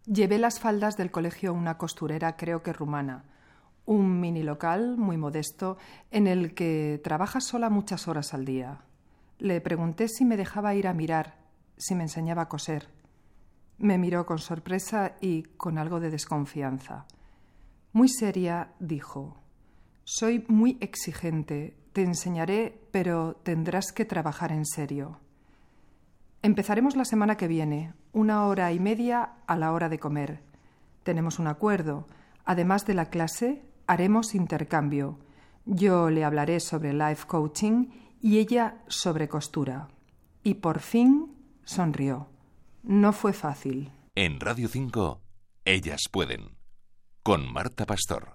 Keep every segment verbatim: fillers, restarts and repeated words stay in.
Llevé las faldas del colegio a una costurera, creo que rumana. Un mini local muy modesto en el que trabaja sola muchas horas al día. Le pregunté si me dejaba ir a mirar, si me enseñaba a coser. Me miró con sorpresa y con algo de desconfianza. Muy seria, dijo: «Soy muy exigente, te enseñaré, pero tendrás que trabajar en serio. Empezaremos la semana que viene, una hora y media a la hora de comer. Tenemos un acuerdo. Además de la clase, haremos intercambio. Yo le hablaré sobre life coaching y ella sobre costura». Y por fin sonrió. No fue fácil. En Radio cinco, Ellas Pueden, con Marta Pastor.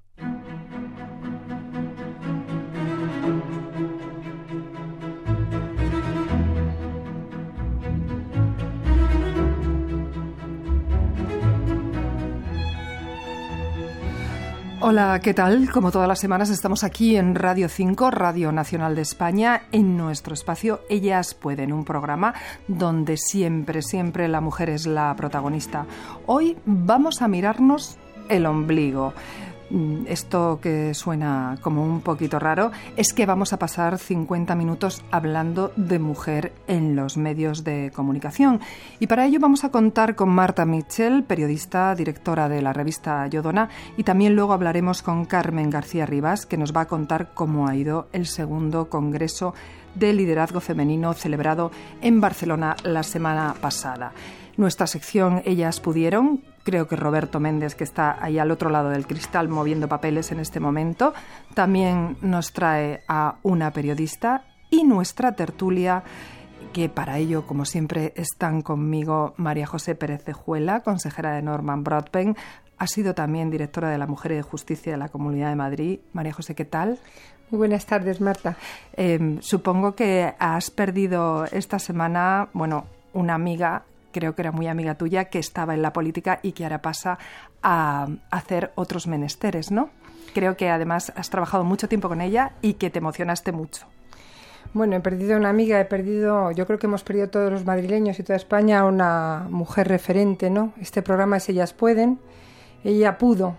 Hola, ¿qué tal? Como todas las semanas estamos aquí en Radio cinco, Radio Nacional de España, en nuestro espacio Ellas Pueden, un programa donde siempre, siempre la mujer es la protagonista. Hoy vamos a mirarnos el ombligo. Esto que suena como un poquito raro es que vamos a pasar cincuenta minutos hablando de mujer en los medios de comunicación. Y para ello vamos a contar con Marta Mitchell, periodista, directora de la revista Yodona, y también luego hablaremos con Carmen García Rivas, que nos va a contar cómo ha ido el segundo Congreso de Liderazgo Femenino celebrado en Barcelona la semana pasada. Nuestra sección Ellas Pudieron, creo que Roberto Méndez, que está ahí al otro lado del cristal moviendo papeles en este momento, también nos trae a una periodista, y nuestra tertulia, que para ello, como siempre, están conmigo María José Pérez de Juela, consejera de Norman Broadbent, ha sido también directora de la Mujer y de Justicia de la Comunidad de Madrid. María José, ¿qué tal? Muy buenas tardes, Marta. Eh, supongo que has perdido esta semana, bueno, una amiga, creo que era muy amiga tuya, que estaba en la política y que ahora pasa a hacer otros menesteres, ¿no? Creo que además has trabajado mucho tiempo con ella y que te emocionaste mucho. Bueno, he perdido una amiga, he perdido, yo creo que hemos perdido todos los madrileños y toda España una mujer referente, ¿no? Este programa es Ellas Pueden, ella pudo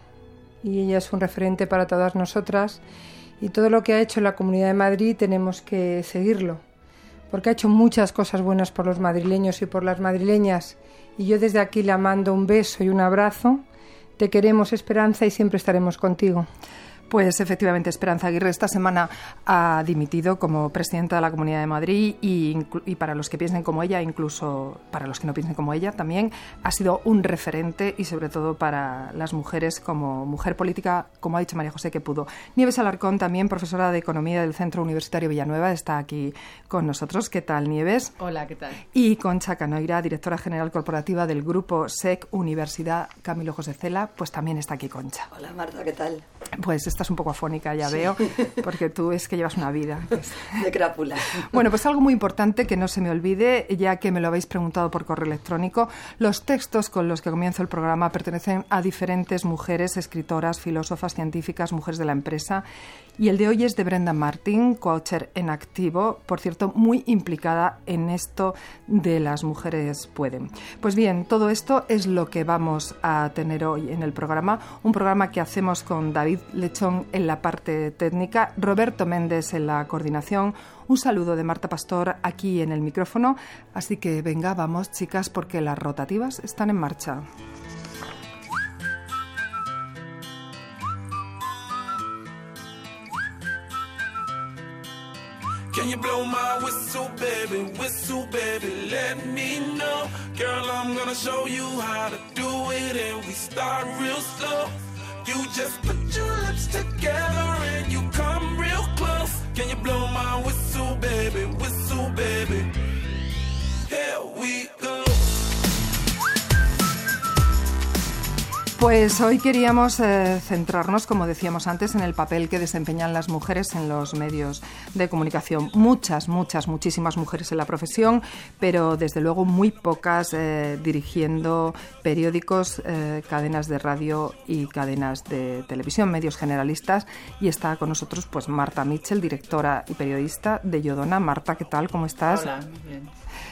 y ella es un referente para todas nosotras, y todo lo que ha hecho en la Comunidad de Madrid tenemos que seguirlo, porque ha hecho muchas cosas buenas por los madrileños y por las madrileñas, y yo desde aquí le mando un beso y un abrazo. Te queremos, Esperanza, y siempre estaremos contigo. Pues efectivamente, Esperanza Aguirre esta semana ha dimitido como presidenta de la Comunidad de Madrid y, y para los que piensen como ella, incluso para los que no piensen como ella, también ha sido un referente, y sobre todo para las mujeres como mujer política, como ha dicho María José, que pudo. Nieves Alarcón, también profesora de Economía del Centro Universitario Villanueva, está aquí con nosotros. ¿Qué tal, Nieves? Hola, ¿qué tal? Y Concha Canoira, directora general corporativa del Grupo S E C Universidad Camilo José Cela, pues también está aquí Concha. Hola, Marta, ¿qué tal? Pues estás un poco afónica, ya sí. veo, porque tú es que llevas una vida. Es... de crápula. Bueno, pues algo muy importante que no se me olvide, ya que me lo habéis preguntado por correo electrónico. Los textos con los que comienzo el programa pertenecen a diferentes mujeres, escritoras, filósofas, científicas, mujeres de la empresa. Y el de hoy es de Brenda Martin, coacher en activo, por cierto, muy implicada en esto de las mujeres pueden. Pues bien, todo esto es lo que vamos a tener hoy en el programa, un programa que hacemos con David Lechón en la parte técnica, Roberto Méndez en la coordinación. Un saludo de Marta Pastor aquí en el micrófono. Así que venga, vamos, chicas, porque las rotativas están en marcha. Can you blow my whistle, baby, whistle, baby, let me know. Girl, I'm gonna show you how to do it, and we start real slow. You just put your lips together and you come real close. Can you blow my whistle, baby, whistle, baby? Here we go. Pues hoy queríamos eh, centrarnos, como decíamos antes, en el papel que desempeñan las mujeres en los medios de comunicación. Muchas, muchas, muchísimas mujeres en la profesión, pero desde luego muy pocas eh, dirigiendo periódicos, eh, cadenas de radio y cadenas de televisión, medios generalistas. Y está con nosotros pues Marta Mitchell, directora y periodista de Yodona. Marta, ¿qué tal? ¿Cómo estás? Hola, muy bien.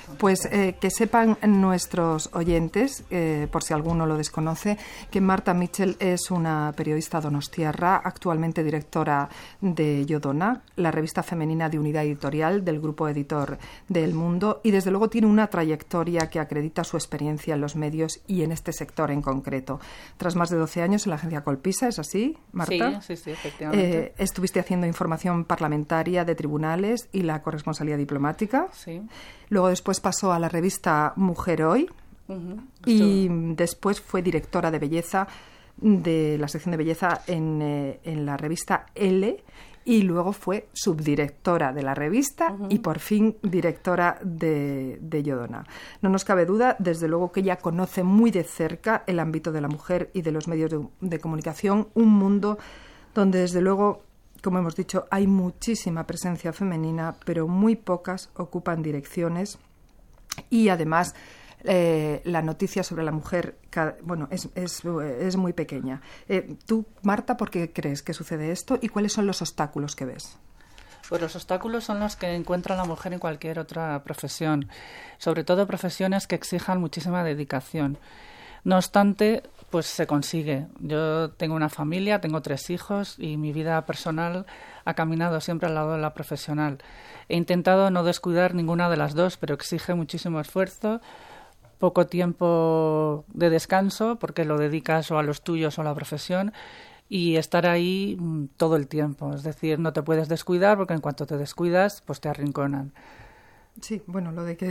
Pues eh, que sepan nuestros oyentes, eh, por si alguno lo desconoce, que Marta Mitchell es una periodista donostiarra, actualmente directora de Yodona, la revista femenina de unidad editorial del grupo editor de El Mundo, y desde luego tiene una trayectoria que acredita su experiencia en los medios y en este sector en concreto. Tras más de doce años en la agencia Colpisa, ¿es así, Marta? Sí, sí, sí, efectivamente. Eh, estuviste haciendo información parlamentaria de tribunales y la corresponsalía diplomática. Sí. Luego después pasó a la revista Mujer Hoy Uh-huh. y después fue directora de belleza de la sección de belleza en, eh, en la revista Elle, y luego fue subdirectora de la revista uh-huh. y por fin directora de, de Yodona. No nos cabe duda, desde luego, que ella conoce muy de cerca el ámbito de la mujer y de los medios de, de comunicación, un mundo donde desde luego, como hemos dicho, hay muchísima presencia femenina, pero muy pocas ocupan direcciones, y además eh, la noticia sobre la mujer, bueno, es, es, es muy pequeña. Eh, tú, Marta, ¿por qué crees que sucede esto y cuáles son los obstáculos que ves? Pues los obstáculos son los que encuentra la mujer en cualquier otra profesión, sobre todo profesiones que exijan muchísima dedicación. No obstante, pues se consigue. Yo tengo una familia, tengo tres hijos y mi vida personal ha caminado siempre al lado de la profesional. He intentado no descuidar ninguna de las dos, pero exige muchísimo esfuerzo, poco tiempo de descanso, porque lo dedicas o a los tuyos o a la profesión, y estar ahí todo el tiempo. Es decir, no te puedes descuidar, porque en cuanto te descuidas, pues te arrinconan. Sí, bueno, lo de que...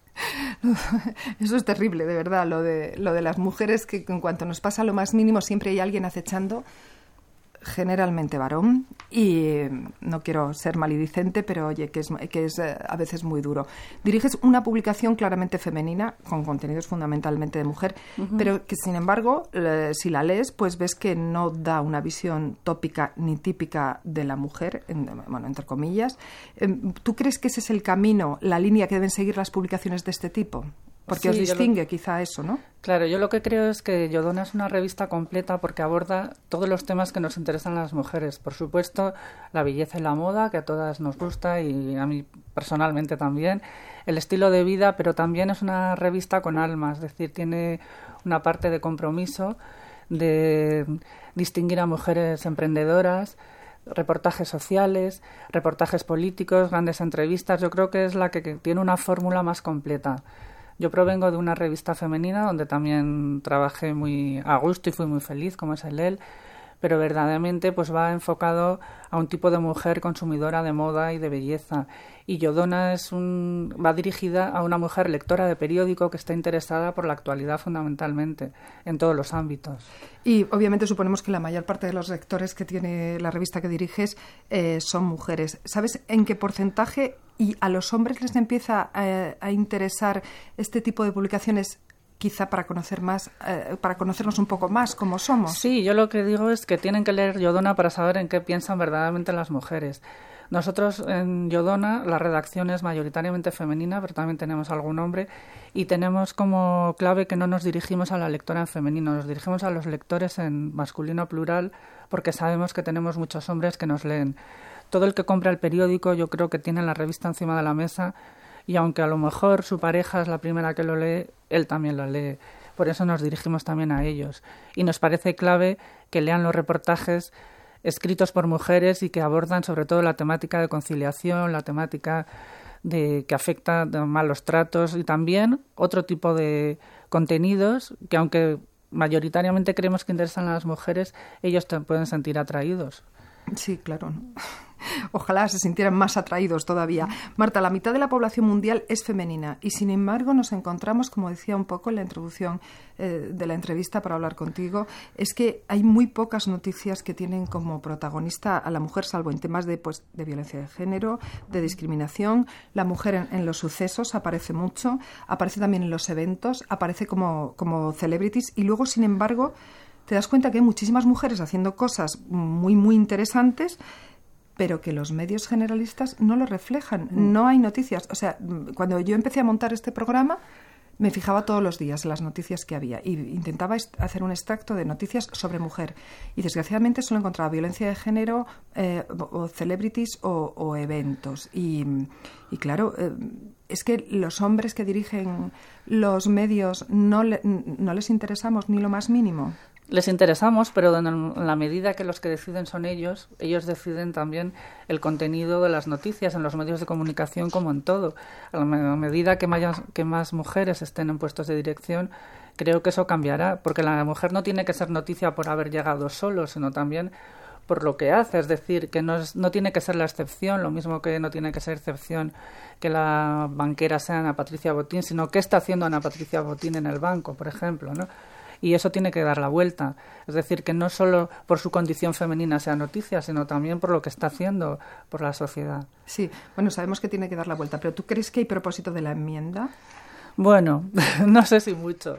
Eso es terrible, de verdad, lo de, lo de las mujeres, que en cuanto nos pasa lo más mínimo siempre hay alguien acechando, generalmente varón, y eh, no quiero ser malidicente, pero oye, que es, que es eh, a veces muy duro. Diriges una publicación claramente femenina, con contenidos fundamentalmente de mujer, uh-huh. pero que sin embargo, eh, si la lees, pues ves que no da una visión tópica ni típica de la mujer, en, bueno, entre comillas. Eh, ¿Tú crees que ese es el camino, la línea que deben seguir las publicaciones de este tipo? Porque sí, os distingue lo... quizá eso, ¿no? Claro, yo lo que creo es que Yodona es una revista completa porque aborda todos los temas que nos interesan a las mujeres. Por supuesto, la belleza y la moda, que a todas nos gusta y a mí personalmente también. El estilo de vida, pero también es una revista con alma, es decir, tiene una parte de compromiso, de distinguir a mujeres emprendedoras, reportajes sociales, reportajes políticos, grandes entrevistas. Yo creo que es la que, que tiene una fórmula más completa. Yo provengo de una revista femenina donde también trabajé muy a gusto y fui muy feliz, como es el E L, pero verdaderamente pues va enfocado a un tipo de mujer consumidora de moda y de belleza. Y Yodona es un, va dirigida a una mujer lectora de periódico que está interesada por la actualidad fundamentalmente, en todos los ámbitos. Y obviamente suponemos que la mayor parte de los lectores que tiene la revista que diriges eh, son mujeres. ¿Sabes en qué porcentaje y a los hombres les empieza a, a interesar este tipo de publicaciones, quizá para conocer más, eh, para conocernos un poco más cómo somos? Sí, yo lo que digo es que tienen que leer Yodona para saber en qué piensan verdaderamente las mujeres. Nosotros en Yodona la redacción es mayoritariamente femenina, pero también tenemos algún hombre, y tenemos como clave que no nos dirigimos a la lectora en femenino, nos dirigimos a los lectores en masculino plural, porque sabemos que tenemos muchos hombres que nos leen. Todo el que compra el periódico yo creo que tiene la revista encima de la mesa, y aunque a lo mejor su pareja es la primera que lo lee, él también lo lee. Por eso nos dirigimos también a ellos. Y nos parece clave que lean los reportajes escritos por mujeres y que abordan sobre todo la temática de conciliación, la temática de que afecta a malos tratos y también otro tipo de contenidos que, aunque mayoritariamente creemos que interesan a las mujeres, ellos te pueden sentir atraídos. Sí, claro, ¿no? Ojalá se sintieran más atraídos todavía. Marta, la mitad de la población mundial es femenina y, sin embargo, nos encontramos, como decía un poco en la introducción eh, de la entrevista para hablar contigo, es que hay muy pocas noticias que tienen como protagonista a la mujer, salvo en temas de, pues, de violencia de género, de discriminación. La mujer en, en los sucesos aparece mucho, aparece también en los eventos, aparece como, como celebrities y luego, sin embargo, te das cuenta que hay muchísimas mujeres haciendo cosas muy, muy interesantes, pero que los medios generalistas no lo reflejan. Mm. No hay noticias. O sea, cuando yo empecé a montar este programa, me fijaba todos los días en las noticias que había y intentaba hacer un extracto de noticias sobre mujer. Y desgraciadamente solo encontraba violencia de género, eh, o celebrities o, o eventos. Y, y claro, eh, es que los hombres que dirigen los medios no, le, no les interesamos ni lo más mínimo. Les interesamos, pero en la medida que los que deciden son ellos, ellos deciden también el contenido de las noticias en los medios de comunicación como en todo. A la medida que más, que más mujeres estén en puestos de dirección, creo que eso cambiará, porque la mujer no tiene que ser noticia por haber llegado solo, sino también por lo que hace, es decir, que no, es, no tiene que ser la excepción, lo mismo que no tiene que ser excepción que la banquera sea Ana Patricia Botín, sino qué está haciendo Ana Patricia Botín en el banco, por ejemplo, ¿no? Y eso tiene que dar la vuelta. Es decir, que no solo por su condición femenina sea noticia, sino también por lo que está haciendo por la sociedad. Sí, bueno, sabemos que tiene que dar la vuelta, pero ¿tú crees que hay propósito de la enmienda? Bueno, no sé si mucho.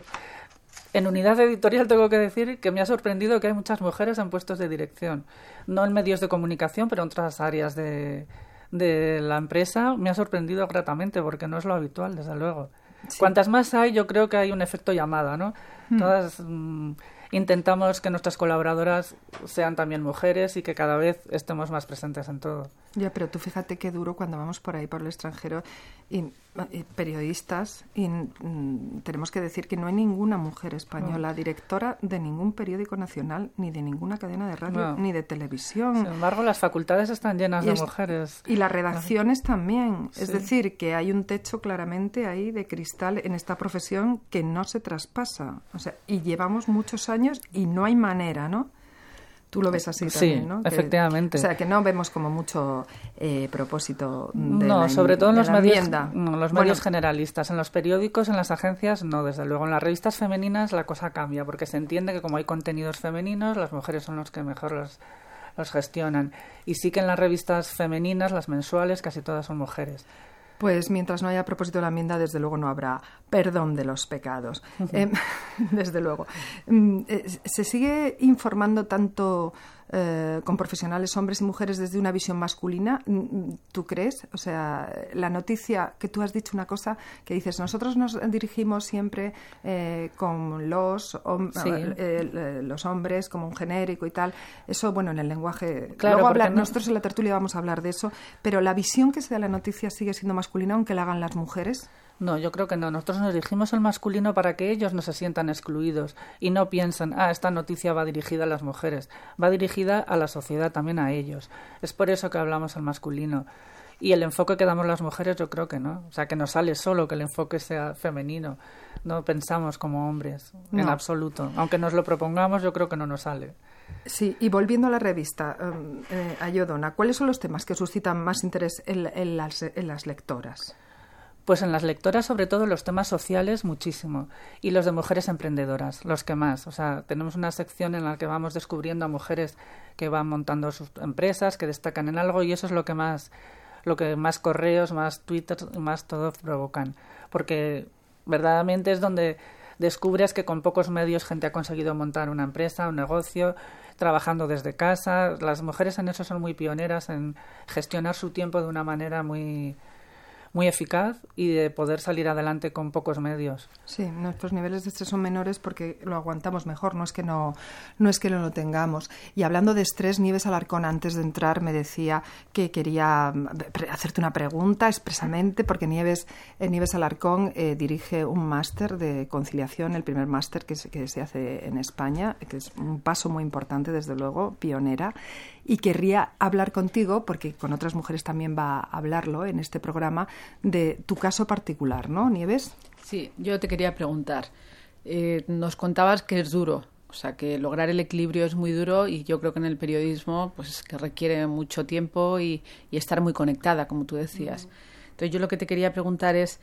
En Unidad Editorial tengo que decir que me ha sorprendido que hay muchas mujeres en puestos de dirección. No en medios de comunicación, pero en otras áreas de, de la empresa. Me ha sorprendido gratamente porque no es lo habitual, desde luego. Sí. Cuantas más hay, yo creo que hay un efecto llamada, ¿no? Hmm. Todas mm, intentamos que nuestras colaboradoras sean también mujeres y que cada vez estemos más presentes en todo. Ya, pero tú fíjate qué duro cuando vamos por ahí, por el extranjero, y, y periodistas, y mm, tenemos que decir que no hay ninguna mujer española no. directora de ningún periódico nacional, ni de ninguna cadena de radio, no. ni de televisión. Sin embargo, las facultades están llenas y de es, mujeres. Y las redacciones no. también. Sí. Es decir, que hay un techo claramente ahí de cristal en esta profesión que no se traspasa. O sea, y llevamos muchos años y no hay manera, ¿no? Tú lo ves así sí, también, ¿no? Sí, efectivamente. O sea, que no vemos como mucho eh, propósito de No, la, sobre todo en los medios, no, los bueno, medios generalistas. En los periódicos, en las agencias, no, desde luego. En las revistas femeninas la cosa cambia, porque se entiende que como hay contenidos femeninos, las mujeres son los que mejor los, los gestionan. Y sí que en las revistas femeninas, las mensuales, casi todas son mujeres. Pues mientras no haya propósito de la enmienda, desde luego no habrá perdón de los pecados. Uh-huh. Eh, desde luego. Eh, se sigue informando tanto eh, con profesionales, hombres y mujeres, desde una visión masculina. ¿Tú crees? O sea, la noticia que tú has dicho una cosa que dices, nosotros nos dirigimos siempre eh, con los, hom- sí. eh, eh, los hombres como un genérico y tal. Eso, bueno, en el lenguaje... Claro, Luego habla, no... nosotros en la tertulia vamos a hablar de eso, pero la visión que se da de la noticia sigue siendo masculina, aunque la hagan las mujeres. No, yo creo que no. Nosotros nos dirigimos al masculino para que ellos no se sientan excluidos y no piensen, ah, esta noticia va dirigida a las mujeres. Va dirigida a la sociedad, también a ellos. Es por eso que hablamos al masculino. Y el enfoque que damos las mujeres, yo creo que no. O sea, que nos sale solo que el enfoque sea femenino. No pensamos como hombres, no. En absoluto. Aunque nos lo propongamos, yo creo que no nos sale. Sí, y volviendo a la revista, eh, a Yodona, ¿cuáles son los temas que suscitan más interés en, en, las, en las lectoras? Pues en las lectoras, sobre todo, los temas sociales, muchísimo. Y los de mujeres emprendedoras, los que más. O sea, tenemos una sección en la que vamos descubriendo a mujeres que van montando sus empresas, que destacan en algo, y eso es lo que más, lo que más correos, más twitters, más todo provocan. Porque verdaderamente es donde descubres que con pocos medios gente ha conseguido montar una empresa, un negocio, trabajando desde casa. Las mujeres en eso son muy pioneras, en gestionar su tiempo de una manera muy... muy eficaz y de poder salir adelante con pocos medios. Sí, nuestros niveles de estrés son menores porque lo aguantamos mejor, no es que no, no es que no lo tengamos. Y hablando de estrés, Nieves Alarcón, antes de entrar, me decía que quería hacerte una pregunta expresamente, porque Nieves, eh, Nieves Alarcón eh, dirige un máster de conciliación, el primer máster que se, que se hace en España, que es un paso muy importante, desde luego, pionera. Y querría hablar contigo, porque con otras mujeres también va a hablarlo en este programa, de tu caso particular, ¿no, Nieves? Sí, yo te quería preguntar. Eh, nos contabas que es duro, o sea, que lograr el equilibrio es muy duro y yo creo que en el periodismo pues que requiere mucho tiempo y, y estar muy conectada, como tú decías. Uh-huh. Entonces yo lo que te quería preguntar es,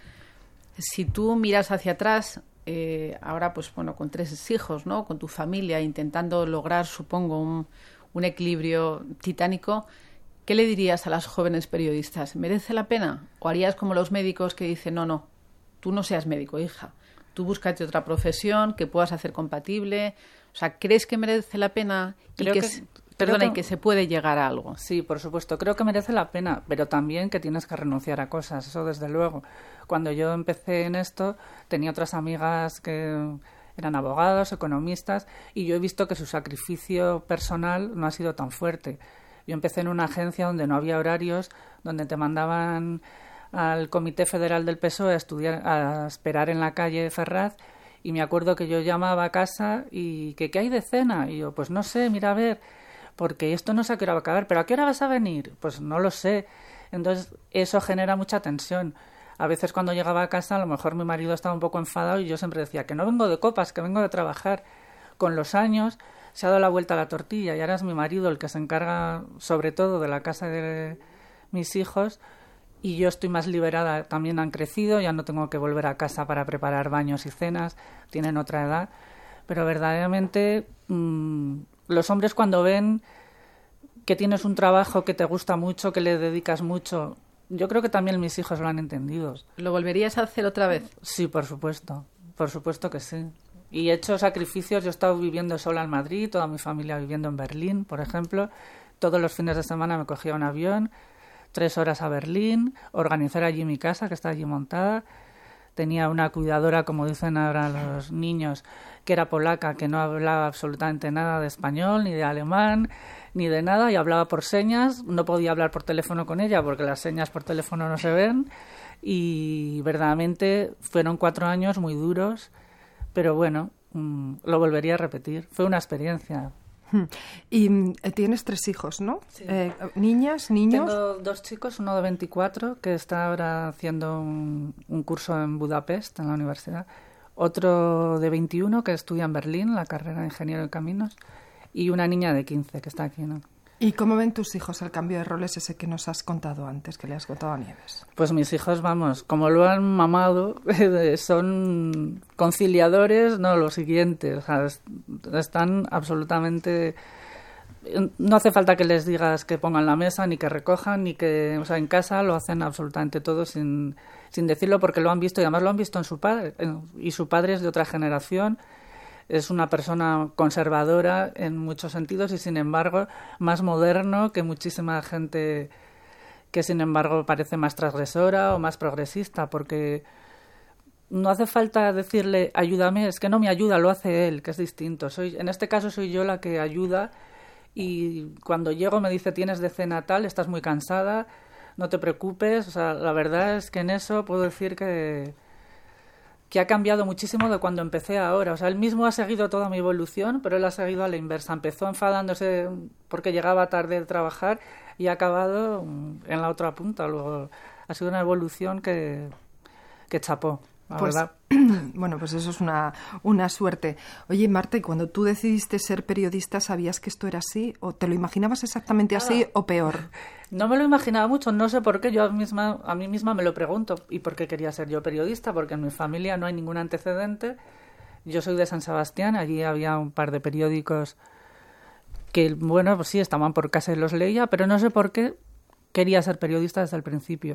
si tú miras hacia atrás, eh, ahora pues bueno, con tres hijos, ¿no? Con tu familia, intentando lograr, supongo, un... un equilibrio titánico, ¿qué le dirías a las jóvenes periodistas? ¿Merece la pena? ¿O harías como los médicos que dicen, no, no, tú no seas médico, hija, tú búscate otra profesión que puedas hacer compatible? O sea, ¿crees que merece la pena y Creo que, que, se, perdona, que, y que se puede llegar a algo? Sí, por supuesto, creo que merece la pena, pero también que tienes que renunciar a cosas, eso desde luego. Cuando yo empecé en esto, tenía otras amigas que... eran abogados, economistas, y yo he visto que su sacrificio personal no ha sido tan fuerte. Yo empecé en una agencia donde no había horarios, donde te mandaban al Comité Federal del P S O E a estudiar, a esperar en la calle Ferraz, y me acuerdo que yo llamaba a casa y que ¿qué hay de cena? Y yo, pues no sé, mira a ver, porque esto no sé a qué hora va a acabar, pero ¿a qué hora vas a venir? Pues no lo sé. Entonces eso genera mucha tensión. A veces cuando llegaba a casa a lo mejor mi marido estaba un poco enfadado y yo siempre decía que no vengo de copas, que vengo de trabajar. Con los años se ha dado la vuelta a la tortilla y ahora es mi marido el que se encarga sobre todo de la casa de mis hijos y yo estoy más liberada, también han crecido, ya no tengo que volver a casa para preparar baños y cenas, tienen otra edad, pero verdaderamente mmm, los hombres cuando ven que tienes un trabajo que te gusta mucho, que le dedicas mucho, yo creo que también mis hijos lo han entendido. ¿Lo volverías a hacer otra vez? Sí, por supuesto, por supuesto que sí. Y he hecho sacrificios, yo he estado viviendo sola en Madrid, toda mi familia viviendo en Berlín, por ejemplo. Todos los fines de semana me cogía un avión, tres horas a Berlín, organizar allí mi casa, que está allí montada. Tenía una cuidadora, como dicen ahora los niños, que era polaca, que no hablaba absolutamente nada de español, ni de alemán, ni de nada, y hablaba por señas. No podía hablar por teléfono con ella, porque las señas por teléfono no se ven. Y verdaderamente fueron cuatro años muy duros, pero bueno, mmm, lo volvería a repetir. Fue una experiencia. Y eh, tienes tres hijos, ¿no? Sí. Eh, ¿Niñas, niños? Tengo dos chicos, uno de veinticuatro, que está ahora haciendo un, un curso en Budapest, en la universidad. Otro de veintiuno, que estudia en Berlín, la carrera de ingeniero de caminos. Y una niña de quince, que está aquí, ¿no? ¿Y cómo ven tus hijos el cambio de roles ese que nos has contado antes, que le has contado a Nieves? Pues mis hijos, vamos, como lo han mamado, son conciliadores, no, lo siguiente, o sea, están absolutamente... No hace falta que les digas que pongan la mesa, ni que recojan, ni que... O sea, en casa lo hacen absolutamente todo sin, sin decirlo, porque lo han visto, y además lo han visto en su padre, y su padre es de otra generación. Es una persona conservadora en muchos sentidos y, sin embargo, más moderno que muchísima gente que, sin embargo, parece más transgresora o más progresista, porque no hace falta decirle ayúdame, es que no me ayuda, lo hace él, que es distinto. Soy, en este caso soy yo la que ayuda y cuando llego me dice tienes de cena tal, estás muy cansada, no te preocupes. O sea, la verdad es que en eso puedo decir que... que ha cambiado muchísimo de cuando empecé a ahora. O sea, él mismo ha seguido toda mi evolución, pero él ha seguido a la inversa. Empezó enfadándose porque llegaba tarde de trabajar y ha acabado en la otra punta. Luego ha sido una evolución que, que chapó, la pues, verdad. Bueno, pues eso es una, una suerte. Oye, Marta, ¿y cuando tú decidiste ser periodista, sabías que esto era así? ¿O te lo imaginabas exactamente así o peor? No me lo imaginaba mucho, no sé por qué, yo a, misma, a mí misma me lo pregunto. ¿Y por qué quería ser yo periodista? Porque en mi familia no hay ningún antecedente. Yo soy de San Sebastián, allí había un par de periódicos que, bueno, pues sí, estaban por casa y los leía, pero no sé por qué quería ser periodista desde el principio.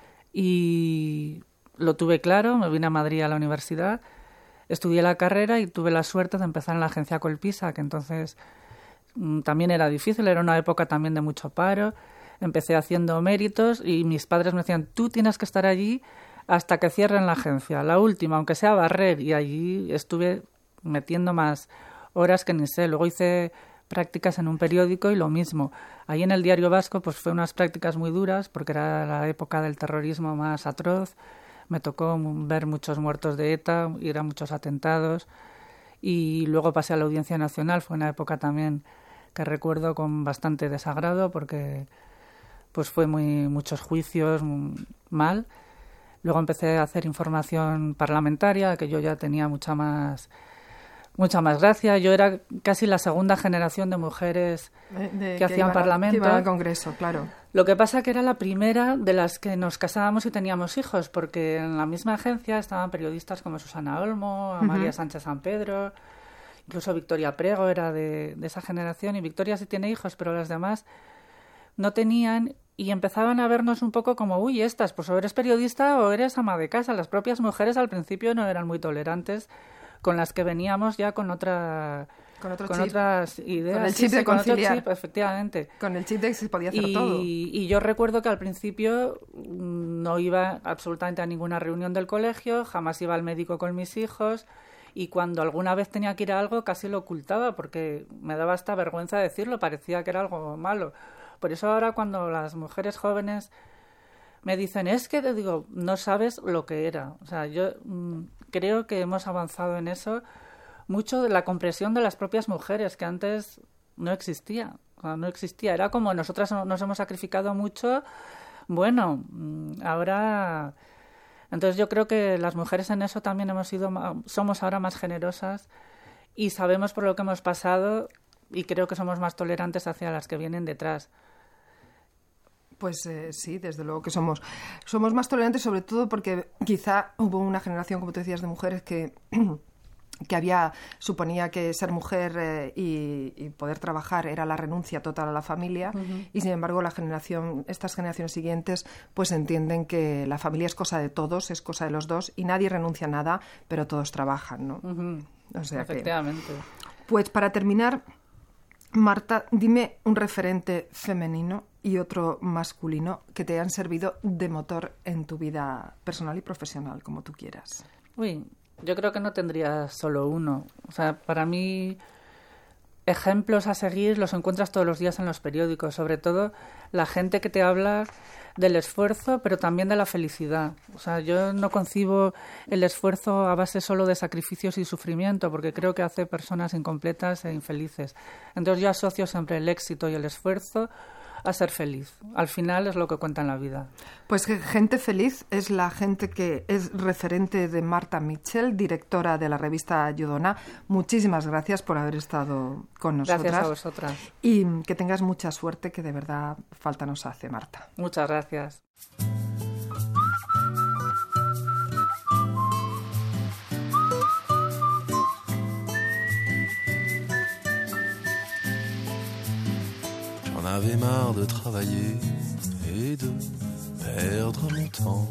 Y lo tuve claro, me vine a Madrid a la universidad, estudié la carrera y tuve la suerte de empezar en la agencia Colpisa, que entonces mmm, también era difícil, era una época también de mucho paro. Empecé haciendo méritos y mis padres me decían, tú tienes que estar allí hasta que cierren la agencia, la última, aunque sea barrer, y allí estuve metiendo más horas que ni sé. Luego hice prácticas en un periódico y lo mismo. Ahí en el Diario Vasco pues fue unas prácticas muy duras porque era la época del terrorismo más atroz. Me tocó ver muchos muertos de ETA, ir a muchos atentados y luego pasé a la Audiencia Nacional. Fue una época también que recuerdo con bastante desagrado porque pues fue muy muchos juicios mal. Luego empecé a hacer información parlamentaria, que yo ya tenía mucha más mucha más gracia. Yo era casi la segunda generación de mujeres de, de, que, que hacían iban, parlamento. Que iban al Congreso, claro. Lo que pasa que era la primera de las que nos casábamos y teníamos hijos, porque en la misma agencia estaban periodistas como Susana Olmo, Amalia uh-huh. Sánchez San Pedro, incluso Victoria Prego era de, de esa generación, y Victoria sí tiene hijos, pero las demás no tenían, y empezaban a vernos un poco como, uy, estas, pues o eres periodista o eres ama de casa. Las propias mujeres al principio no eran muy tolerantes con las que veníamos ya con otra con, otro con chip. otras ideas. Con el chip sí, de sí, con conciliar. otro chip, efectivamente. Con el chip de que se podía hacer y, todo. Y yo recuerdo que al principio no iba absolutamente a ninguna reunión del colegio, jamás iba al médico con mis hijos, y cuando alguna vez tenía que ir a algo casi lo ocultaba porque me daba hasta vergüenza decirlo, parecía que era algo malo. Por eso ahora cuando las mujeres jóvenes me dicen, es que te digo, no sabes lo que era. O sea, yo mmm, creo que hemos avanzado en eso mucho de la comprensión de las propias mujeres, que antes no existía. O sea, no existía. Era como nosotras nos hemos sacrificado mucho. Bueno, ahora... Entonces yo creo que las mujeres en eso también hemos sido, somos ahora más generosas y sabemos por lo que hemos pasado y creo que somos más tolerantes hacia las que vienen detrás. Pues eh, sí, desde luego que somos, somos más tolerantes, sobre todo porque quizá hubo una generación, como tú decías, de mujeres que... que había, suponía que ser mujer eh, y, y poder trabajar era la renuncia total a la familia, uh-huh. y sin embargo la generación, estas generaciones siguientes pues entienden que la familia es cosa de todos, es cosa de los dos y nadie renuncia a nada, pero todos trabajan, ¿no? Uh-huh. O sea Efectivamente. Que, pues para terminar, Marta, dime un referente femenino y otro masculino que te han servido de motor en tu vida personal y profesional, como tú quieras. Uy, yo creo que no tendría solo uno. O sea, para mí, ejemplos a seguir los encuentras todos los días en los periódicos. Sobre todo la gente que te habla del esfuerzo, pero también de la felicidad. O sea, yo no concibo el esfuerzo a base solo de sacrificios y sufrimiento, porque creo que hace personas incompletas e infelices. Entonces yo asocio siempre el éxito y el esfuerzo a ser feliz. Al final es lo que cuenta en la vida. Pues gente feliz es la gente que es referente de Marta Mitchell, directora de la revista Yodona. Muchísimas gracias por haber estado con nosotras. Gracias a vosotras. Y que tengas mucha suerte, que de verdad falta nos hace, Marta. Muchas gracias. J'en avais marre de travailler et de perdre mon temps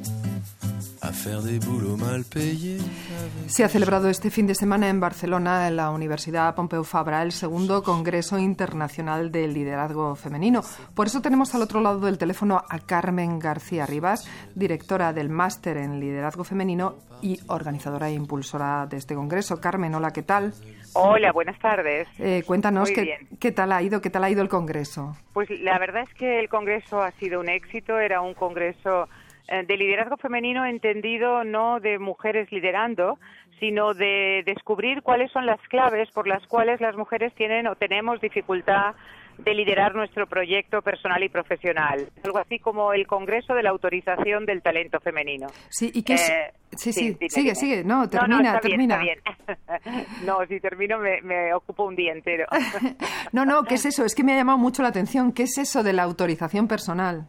a faire des boulots mal payés. Se ha celebrado este fin de semana en Barcelona, en la Universidad Pompeu Fabra, el segundo Congreso Internacional del Liderazgo Femenino. Por eso tenemos al otro lado del teléfono a Carmen García Rivas, directora del Máster en Liderazgo Femenino y organizadora e impulsora de este congreso. Carmen, hola, ¿qué tal? Hola, buenas tardes. Eh, cuéntanos Muy qué, bien. qué tal ha ido, qué tal ha ido el congreso. Pues la verdad es que el congreso ha sido un éxito. Era un congreso eh, de liderazgo femenino entendido no de mujeres liderando, sino de descubrir cuáles son las claves por las cuales las mujeres tienen o tenemos dificultad de liderar nuestro proyecto personal y profesional. Algo así como el Congreso de la Autorización del Talento Femenino. Sí, ¿y qué es? Eh, sí, sí, sí, dime, sigue, dime. sigue. No, No, termina, no, está termina. bien, está bien. No, si termino me, me ocupo un día entero. No, no, ¿qué es eso? Es que me ha llamado mucho la atención. ¿Qué es eso de la autorización personal?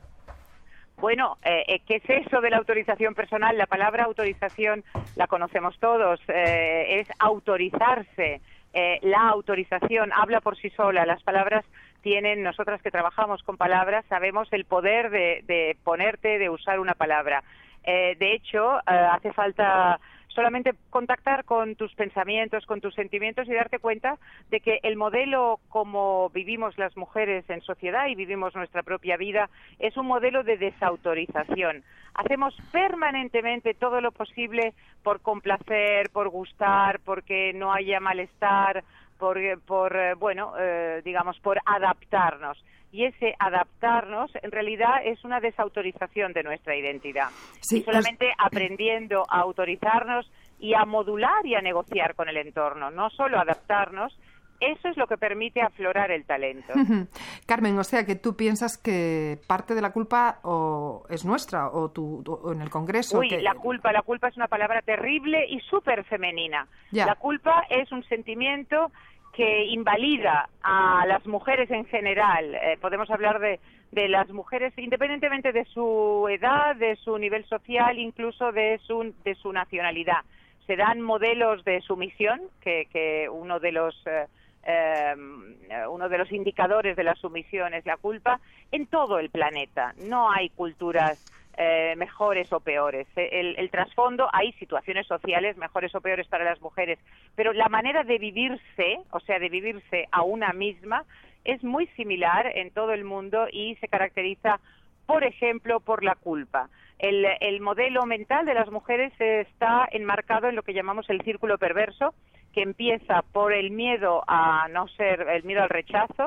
Bueno, eh, ¿qué es eso de la autorización personal? La palabra autorización la conocemos todos, eh, es autorizarse. Eh, la autorización habla por sí sola, las palabras tienen, nosotras que trabajamos con palabras, sabemos el poder de, de ponerte, de usar una palabra. Eh, de hecho, eh, hace falta solamente contactar con tus pensamientos, con tus sentimientos y darte cuenta de que el modelo como vivimos las mujeres en sociedad y vivimos nuestra propia vida es un modelo de desautorización. Hacemos permanentemente todo lo posible por complacer, por gustar, porque no haya malestar, por, por bueno, eh, digamos, por adaptarnos. Y ese adaptarnos, en realidad, es una desautorización de nuestra identidad. Sí, y solamente pues... aprendiendo a autorizarnos y a modular y a negociar con el entorno, no solo adaptarnos, eso es lo que permite aflorar el talento. Carmen, o sea, que tú piensas que parte de la culpa o es nuestra o, tu, o en el Congreso... Uy, que... la culpa, la culpa es una palabra terrible y súper femenina. Ya. La culpa es un sentimiento que invalida a las mujeres en general. Eh, podemos hablar de, de las mujeres independientemente de su edad, de su nivel social, incluso de su, de su nacionalidad. Se dan modelos de sumisión, que, que uno de los eh, eh, uno de los indicadores de la sumisión es la culpa, en todo el planeta. No hay culturas Eh, mejores o peores. El, el trasfondo, hay situaciones sociales mejores o peores para las mujeres, pero la manera de vivirse, o sea, de vivirse a una misma, es muy similar en todo el mundo y se caracteriza, por ejemplo, por la culpa. El, el modelo mental de las mujeres está enmarcado en lo que llamamos el círculo perverso, que empieza por el miedo a no ser, el miedo al rechazo,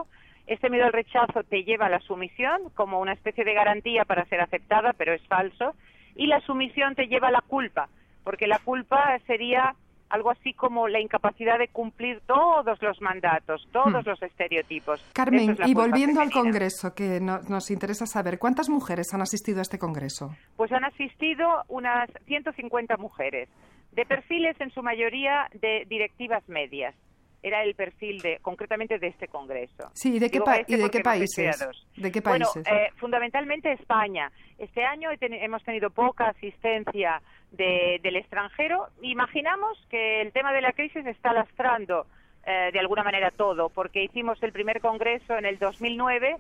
Este miedo al rechazo te lleva a la sumisión como una especie de garantía para ser aceptada, pero es falso. Y la sumisión te lleva a la culpa, porque la culpa sería algo así como la incapacidad de cumplir todos los mandatos, todos hmm. los estereotipos. Carmen, es y volviendo femenina. al Congreso, que no, nos interesa saber, ¿cuántas mujeres han asistido a este Congreso? Pues han asistido unas ciento cincuenta mujeres, de perfiles en su mayoría de directivas medias. Era el perfil de, concretamente de este Congreso. Sí, ¿y de qué, pa- este ¿y de qué países? ¿De qué países? Bueno, eh, fundamentalmente España. Este año he ten- hemos tenido poca asistencia de, del extranjero. Imaginamos que el tema de la crisis está lastrando eh, de alguna manera todo, porque hicimos el primer Congreso en el dos mil nueve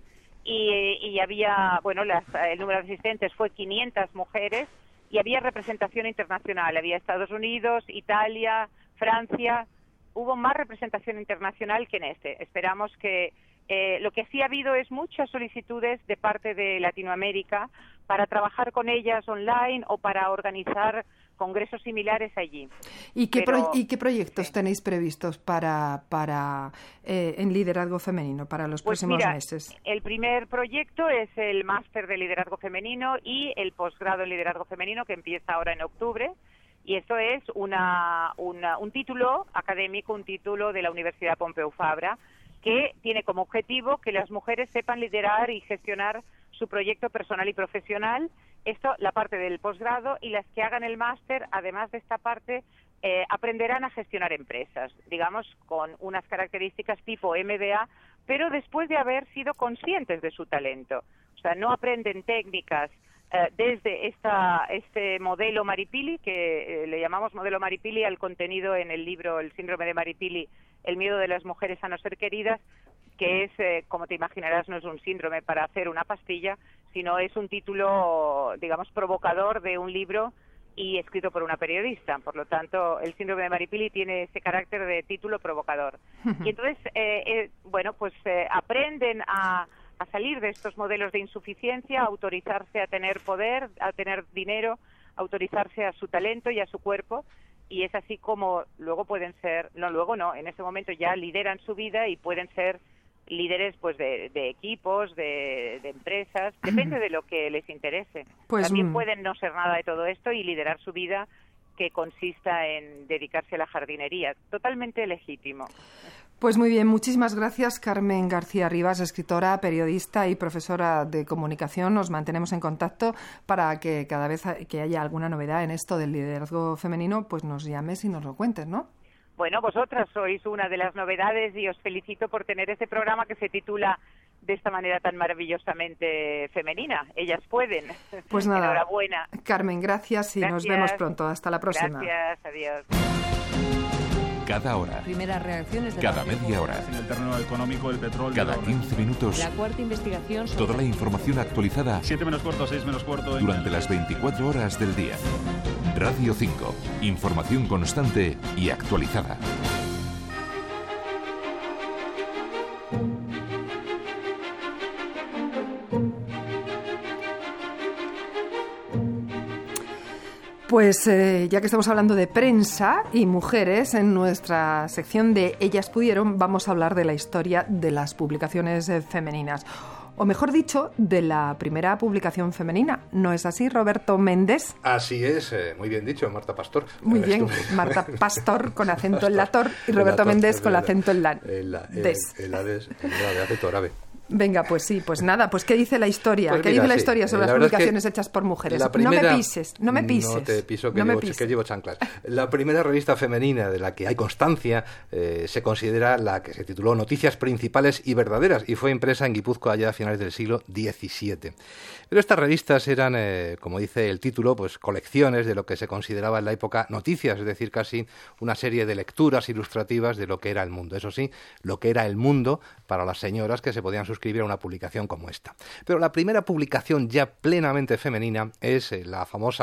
y, y había, bueno, las, el número de asistentes fue quinientas mujeres y había representación internacional. Había Estados Unidos, Italia, Francia. Hubo más representación internacional que en este. Esperamos que eh, lo que sí ha habido es muchas solicitudes de parte de Latinoamérica para trabajar con ellas online o para organizar congresos similares allí. ¿Y qué, Pero, pro- ¿y qué proyectos sí. tenéis previstos para, para eh, en liderazgo femenino para los Pues próximos mira, meses? El primer proyecto es el máster de liderazgo femenino y el posgrado en liderazgo femenino que empieza ahora en octubre. Y esto es una, una, un título académico, un título de la Universidad Pompeu Fabra, que tiene como objetivo que las mujeres sepan liderar y gestionar su proyecto personal y profesional. Esto, la parte del posgrado, y las que hagan el máster, además de esta parte, eh, aprenderán a gestionar empresas, digamos, con unas características tipo M B A, pero después de haber sido conscientes de su talento. O sea, no aprenden técnicas Uh, desde esta, este modelo Maripili, que eh, le llamamos modelo Maripili al contenido en el libro El síndrome de Maripili, el miedo de las mujeres a no ser queridas, que es, eh, como te imaginarás, no es un síndrome para hacer una pastilla, sino es un título, digamos, provocador de un libro y escrito por una periodista. Por lo tanto, el síndrome de Maripili tiene ese carácter de título provocador. Y entonces, eh, eh, bueno, pues eh, aprenden a a salir de estos modelos de insuficiencia, a autorizarse a tener poder, a tener dinero, a autorizarse a su talento y a su cuerpo, y es así como luego pueden ser, no luego no, en ese momento ya lideran su vida y pueden ser líderes pues de, de equipos, de, de empresas, depende de lo que les interese. Pues, También pueden no ser nada de todo esto y liderar su vida que consista en dedicarse a la jardinería, totalmente legítimo. Pues muy bien, muchísimas gracias, Carmen García Rivas, escritora, periodista y profesora de comunicación. Nos mantenemos en contacto para que cada vez que haya alguna novedad en esto del liderazgo femenino, pues nos llames y nos lo cuentes, ¿no? Bueno, vosotras sois una de las novedades y os felicito por tener ese programa que se titula de esta manera tan maravillosamente femenina. Ellas pueden. Pues nada, enhorabuena. Carmen, gracias y Gracias. nos vemos pronto. Hasta la próxima. Gracias, adiós. Cada hora. Primeras reacciones de Cada la media hora. En el terreno económico, el petróleo... Cada quince minutos. La cuarta investigación sobre... Toda la información actualizada siete menos cuarto, seis menos cuarto... durante las veinticuatro horas del día. Radio cinco. Información constante y actualizada. Pues eh, ya que estamos hablando de prensa y mujeres, en nuestra sección de Ellas Pudieron vamos a hablar de la historia de las publicaciones eh, femeninas. O mejor dicho, de la primera publicación femenina. ¿No es así, Roberto Méndez? Así es, eh, muy bien dicho, Marta Pastor. Muy bien, Estuve... Marta Pastor con acento Pastor, en la tor y Roberto en la Méndez tor, con el la, acento en la el, el, des. El, el, el, el, de acento árabe. Venga, pues sí, pues nada, pues ¿qué dice la historia? Pues ¿Qué mira, dice la sí, historia sobre la las publicaciones es que hechas por mujeres? Primera, no me pises, no me pises. No te piso, que, no llevo, me pises. que llevo chanclas. La primera revista femenina de la que hay constancia eh, se considera la que se tituló Noticias Principales y Verdaderas y fue impresa en Guipúzcoa ya a finales del siglo diecisiete. Pero estas revistas eran, eh, como dice el título, pues colecciones de lo que se consideraba en la época noticias, es decir, casi una serie de lecturas ilustrativas de lo que era el mundo. Eso sí, lo que era el mundo para las señoras que se podían suscribir a una publicación como esta. Pero la primera publicación ya plenamente femenina es eh, la famosa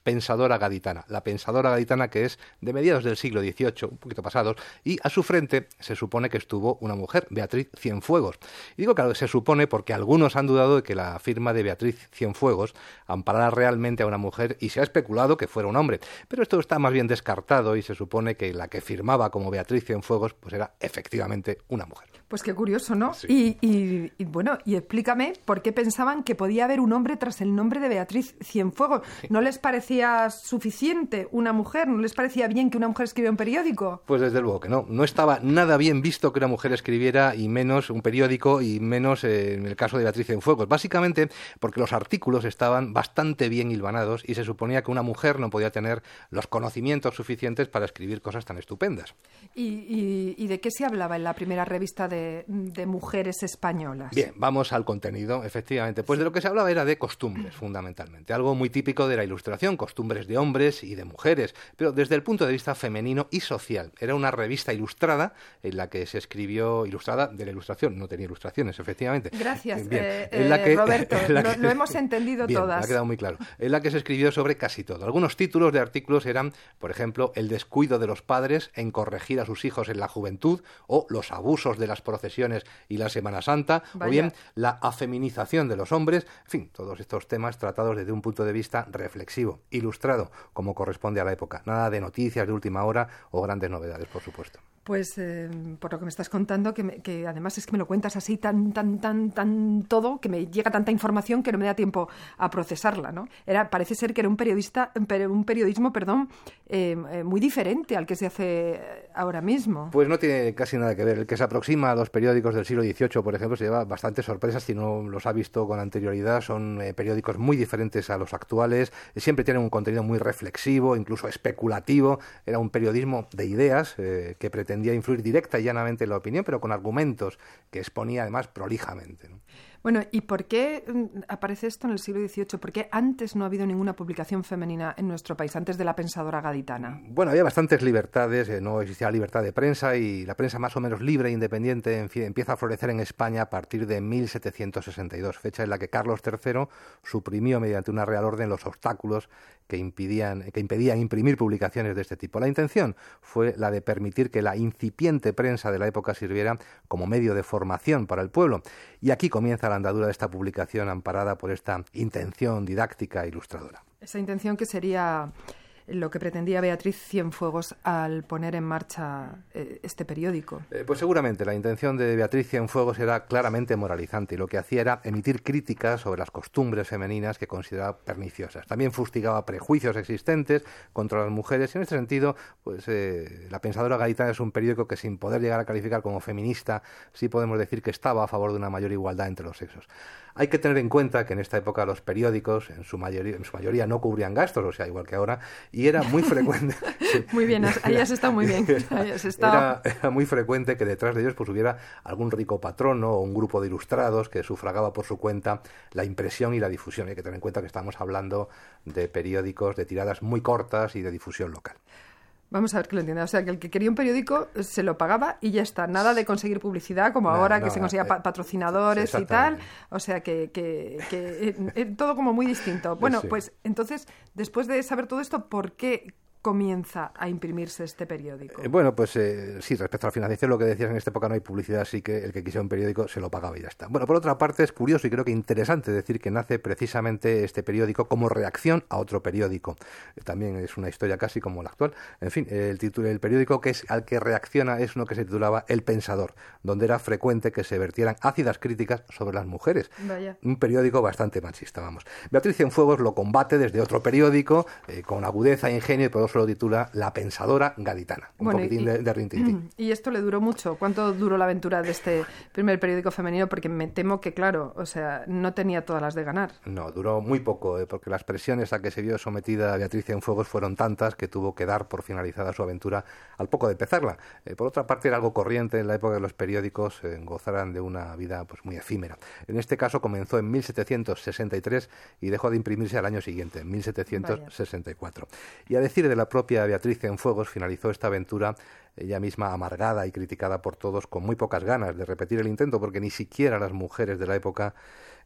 pensadora gaditana. La pensadora gaditana que es de mediados del siglo dieciocho, un poquito pasados, y a su frente se supone que estuvo una mujer, Beatriz Cienfuegos. Y digo que se supone porque algunos han dudado de que la firma de Beatriz Cienfuegos amparara realmente a una mujer y se ha especulado que fuera un hombre. Pero esto está más bien descartado y se supone que la que firmaba como Beatriz Cienfuegos pues era efectivamente una mujer. Pues qué curioso, ¿no? Sí. Y, y, y bueno, y explícame por qué pensaban que podía haber un hombre tras el nombre de Beatriz Cienfuegos. ¿No les parecía suficiente una mujer? ¿No les parecía bien que una mujer escribiera un periódico? Pues desde luego que no. No estaba nada bien visto que una mujer escribiera, y menos un periódico, y menos eh, en el caso de Beatriz Cienfuegos. Básicamente porque los artículos estaban bastante bien hilvanados y se suponía que una mujer no podía tener los conocimientos suficientes para escribir cosas tan estupendas. ¿Y, y, y de qué se hablaba en la primera revista de De, de mujeres españolas? Bien, vamos al contenido, efectivamente. Pues de lo que se hablaba era de costumbres, fundamentalmente. Algo muy típico de la Ilustración, costumbres de hombres y de mujeres, pero desde el punto de vista femenino y social. Era una revista ilustrada en la que se escribió, ilustrada de la Ilustración, no tenía ilustraciones, efectivamente. Gracias, Bien, eh, en la que, Roberto, en la lo, que, lo hemos entendido bien, todas. Me ha quedado muy claro. En la que se escribió sobre casi todo. Algunos títulos de artículos eran, por ejemplo, el descuido de los padres en corregir a sus hijos en la juventud, o los abusos de las procesiones y la Semana Santa, Vaya. o bien la afeminización de los hombres, en fin, todos estos temas tratados desde un punto de vista reflexivo, ilustrado, como corresponde a la época. Nada de noticias de última hora o grandes novedades, por supuesto. Pues eh, por lo que me estás contando, que, me, que además es que me lo cuentas así tan, tan, tan, tan todo, que me llega tanta información que no me da tiempo a procesarla, ¿no? Era, parece ser que era un periodista, un periodismo, perdón, eh, eh, muy diferente al que se hace ahora mismo. Pues no tiene casi nada que ver. El que se aproxima a los periódicos del siglo dieciocho, por ejemplo, se lleva bastantes sorpresas si no los ha visto con anterioridad. Son eh, periódicos muy diferentes a los actuales, siempre tienen un contenido muy reflexivo, incluso especulativo. Era un periodismo de ideas eh, que pretendía influir directa y llanamente en la opinión, pero con argumentos que exponía además prolijamente, ¿no? Bueno, ¿y por qué aparece esto en el siglo dieciocho? ¿Por qué antes no ha habido ninguna publicación femenina en nuestro país, antes de la pensadora gaditana? Bueno, había bastantes libertades, eh, no existía libertad de prensa y la prensa más o menos libre e independiente en fin, empieza a florecer en España a partir de mil setecientos sesenta y dos, fecha en la que Carlos tercero suprimió mediante una real orden los obstáculos que impedían, que impedían imprimir publicaciones de este tipo. La intención fue la de permitir que la incipiente prensa de la época sirviera como medio de formación para el pueblo. Y aquí comienza la andadura de esta publicación amparada por esta intención didáctica e ilustradora. Esa intención que sería lo que pretendía Beatriz Cienfuegos al poner en marcha eh, este periódico. Eh, pues seguramente la intención de Beatriz Cienfuegos era claramente moralizante y lo que hacía era emitir críticas sobre las costumbres femeninas que consideraba perniciosas. También fustigaba prejuicios existentes contra las mujeres y en este sentido pues eh, La Pensadora Gaditana es un periódico que sin poder llegar a calificar como feminista sí podemos decir que estaba a favor de una mayor igualdad entre los sexos. Hay que tener en cuenta que en esta época los periódicos en su mayoría, en su mayoría no cubrían gastos, o sea, igual que ahora, y era muy frecuente... sí, muy bien, ahí has estado muy bien. Ahí has estado... Era, era muy frecuente que detrás de ellos pues hubiera algún rico patrono o un grupo de ilustrados que sufragaba por su cuenta la impresión y la difusión. Hay que tener en cuenta que estamos hablando de periódicos de tiradas muy cortas y de difusión local. Vamos a ver que lo entienda. O sea, que el que quería un periódico se lo pagaba y ya está. Nada de conseguir publicidad como no, ahora, no, que se conseguía eh, patrocinadores y tal. O sea, que, que, que eh, eh, todo como muy distinto. Bueno, sí. Pues entonces, después de saber todo esto, ¿por qué comienza a imprimirse este periódico? Eh, bueno, pues eh, sí, respecto a la financiación, lo que decías, en esta época no hay publicidad, así que el que quisiera un periódico se lo pagaba y ya está. Bueno, por otra parte, es curioso y creo que interesante decir que nace precisamente este periódico como reacción a otro periódico. Eh, también es una historia casi como la actual. En fin, el título del periódico que es al que reacciona es uno que se titulaba El Pensador, donde era frecuente que se vertieran ácidas críticas sobre las mujeres. Vaya. Un periódico bastante machista, vamos. Beatriz Cienfuegos lo combate desde otro periódico, eh, con agudeza, ingenio, y por eso lo titula La Pensadora Gaditana. Un bueno, poquitín y, de, de rintintín. ¿Y esto le duró mucho? ¿Cuánto duró la aventura de este primer periódico femenino? Porque me temo que, claro, o sea, no tenía todas las de ganar. No, duró muy poco, eh, porque las presiones a que se vio sometida Beatriz Cienfuegos fueron tantas que tuvo que dar por finalizada su aventura al poco de empezarla. Eh, por otra parte, era algo corriente en la época que los periódicos eh, gozaran de una vida pues muy efímera. En este caso comenzó en mil setecientos sesenta y tres y dejó de imprimirse al año siguiente, en mil setecientos sesenta y cuatro. Vaya. Y a decir de la propia Beatriz Cienfuegos, finalizó esta aventura ella misma amargada y criticada por todos, con muy pocas ganas de repetir el intento, porque ni siquiera las mujeres de la época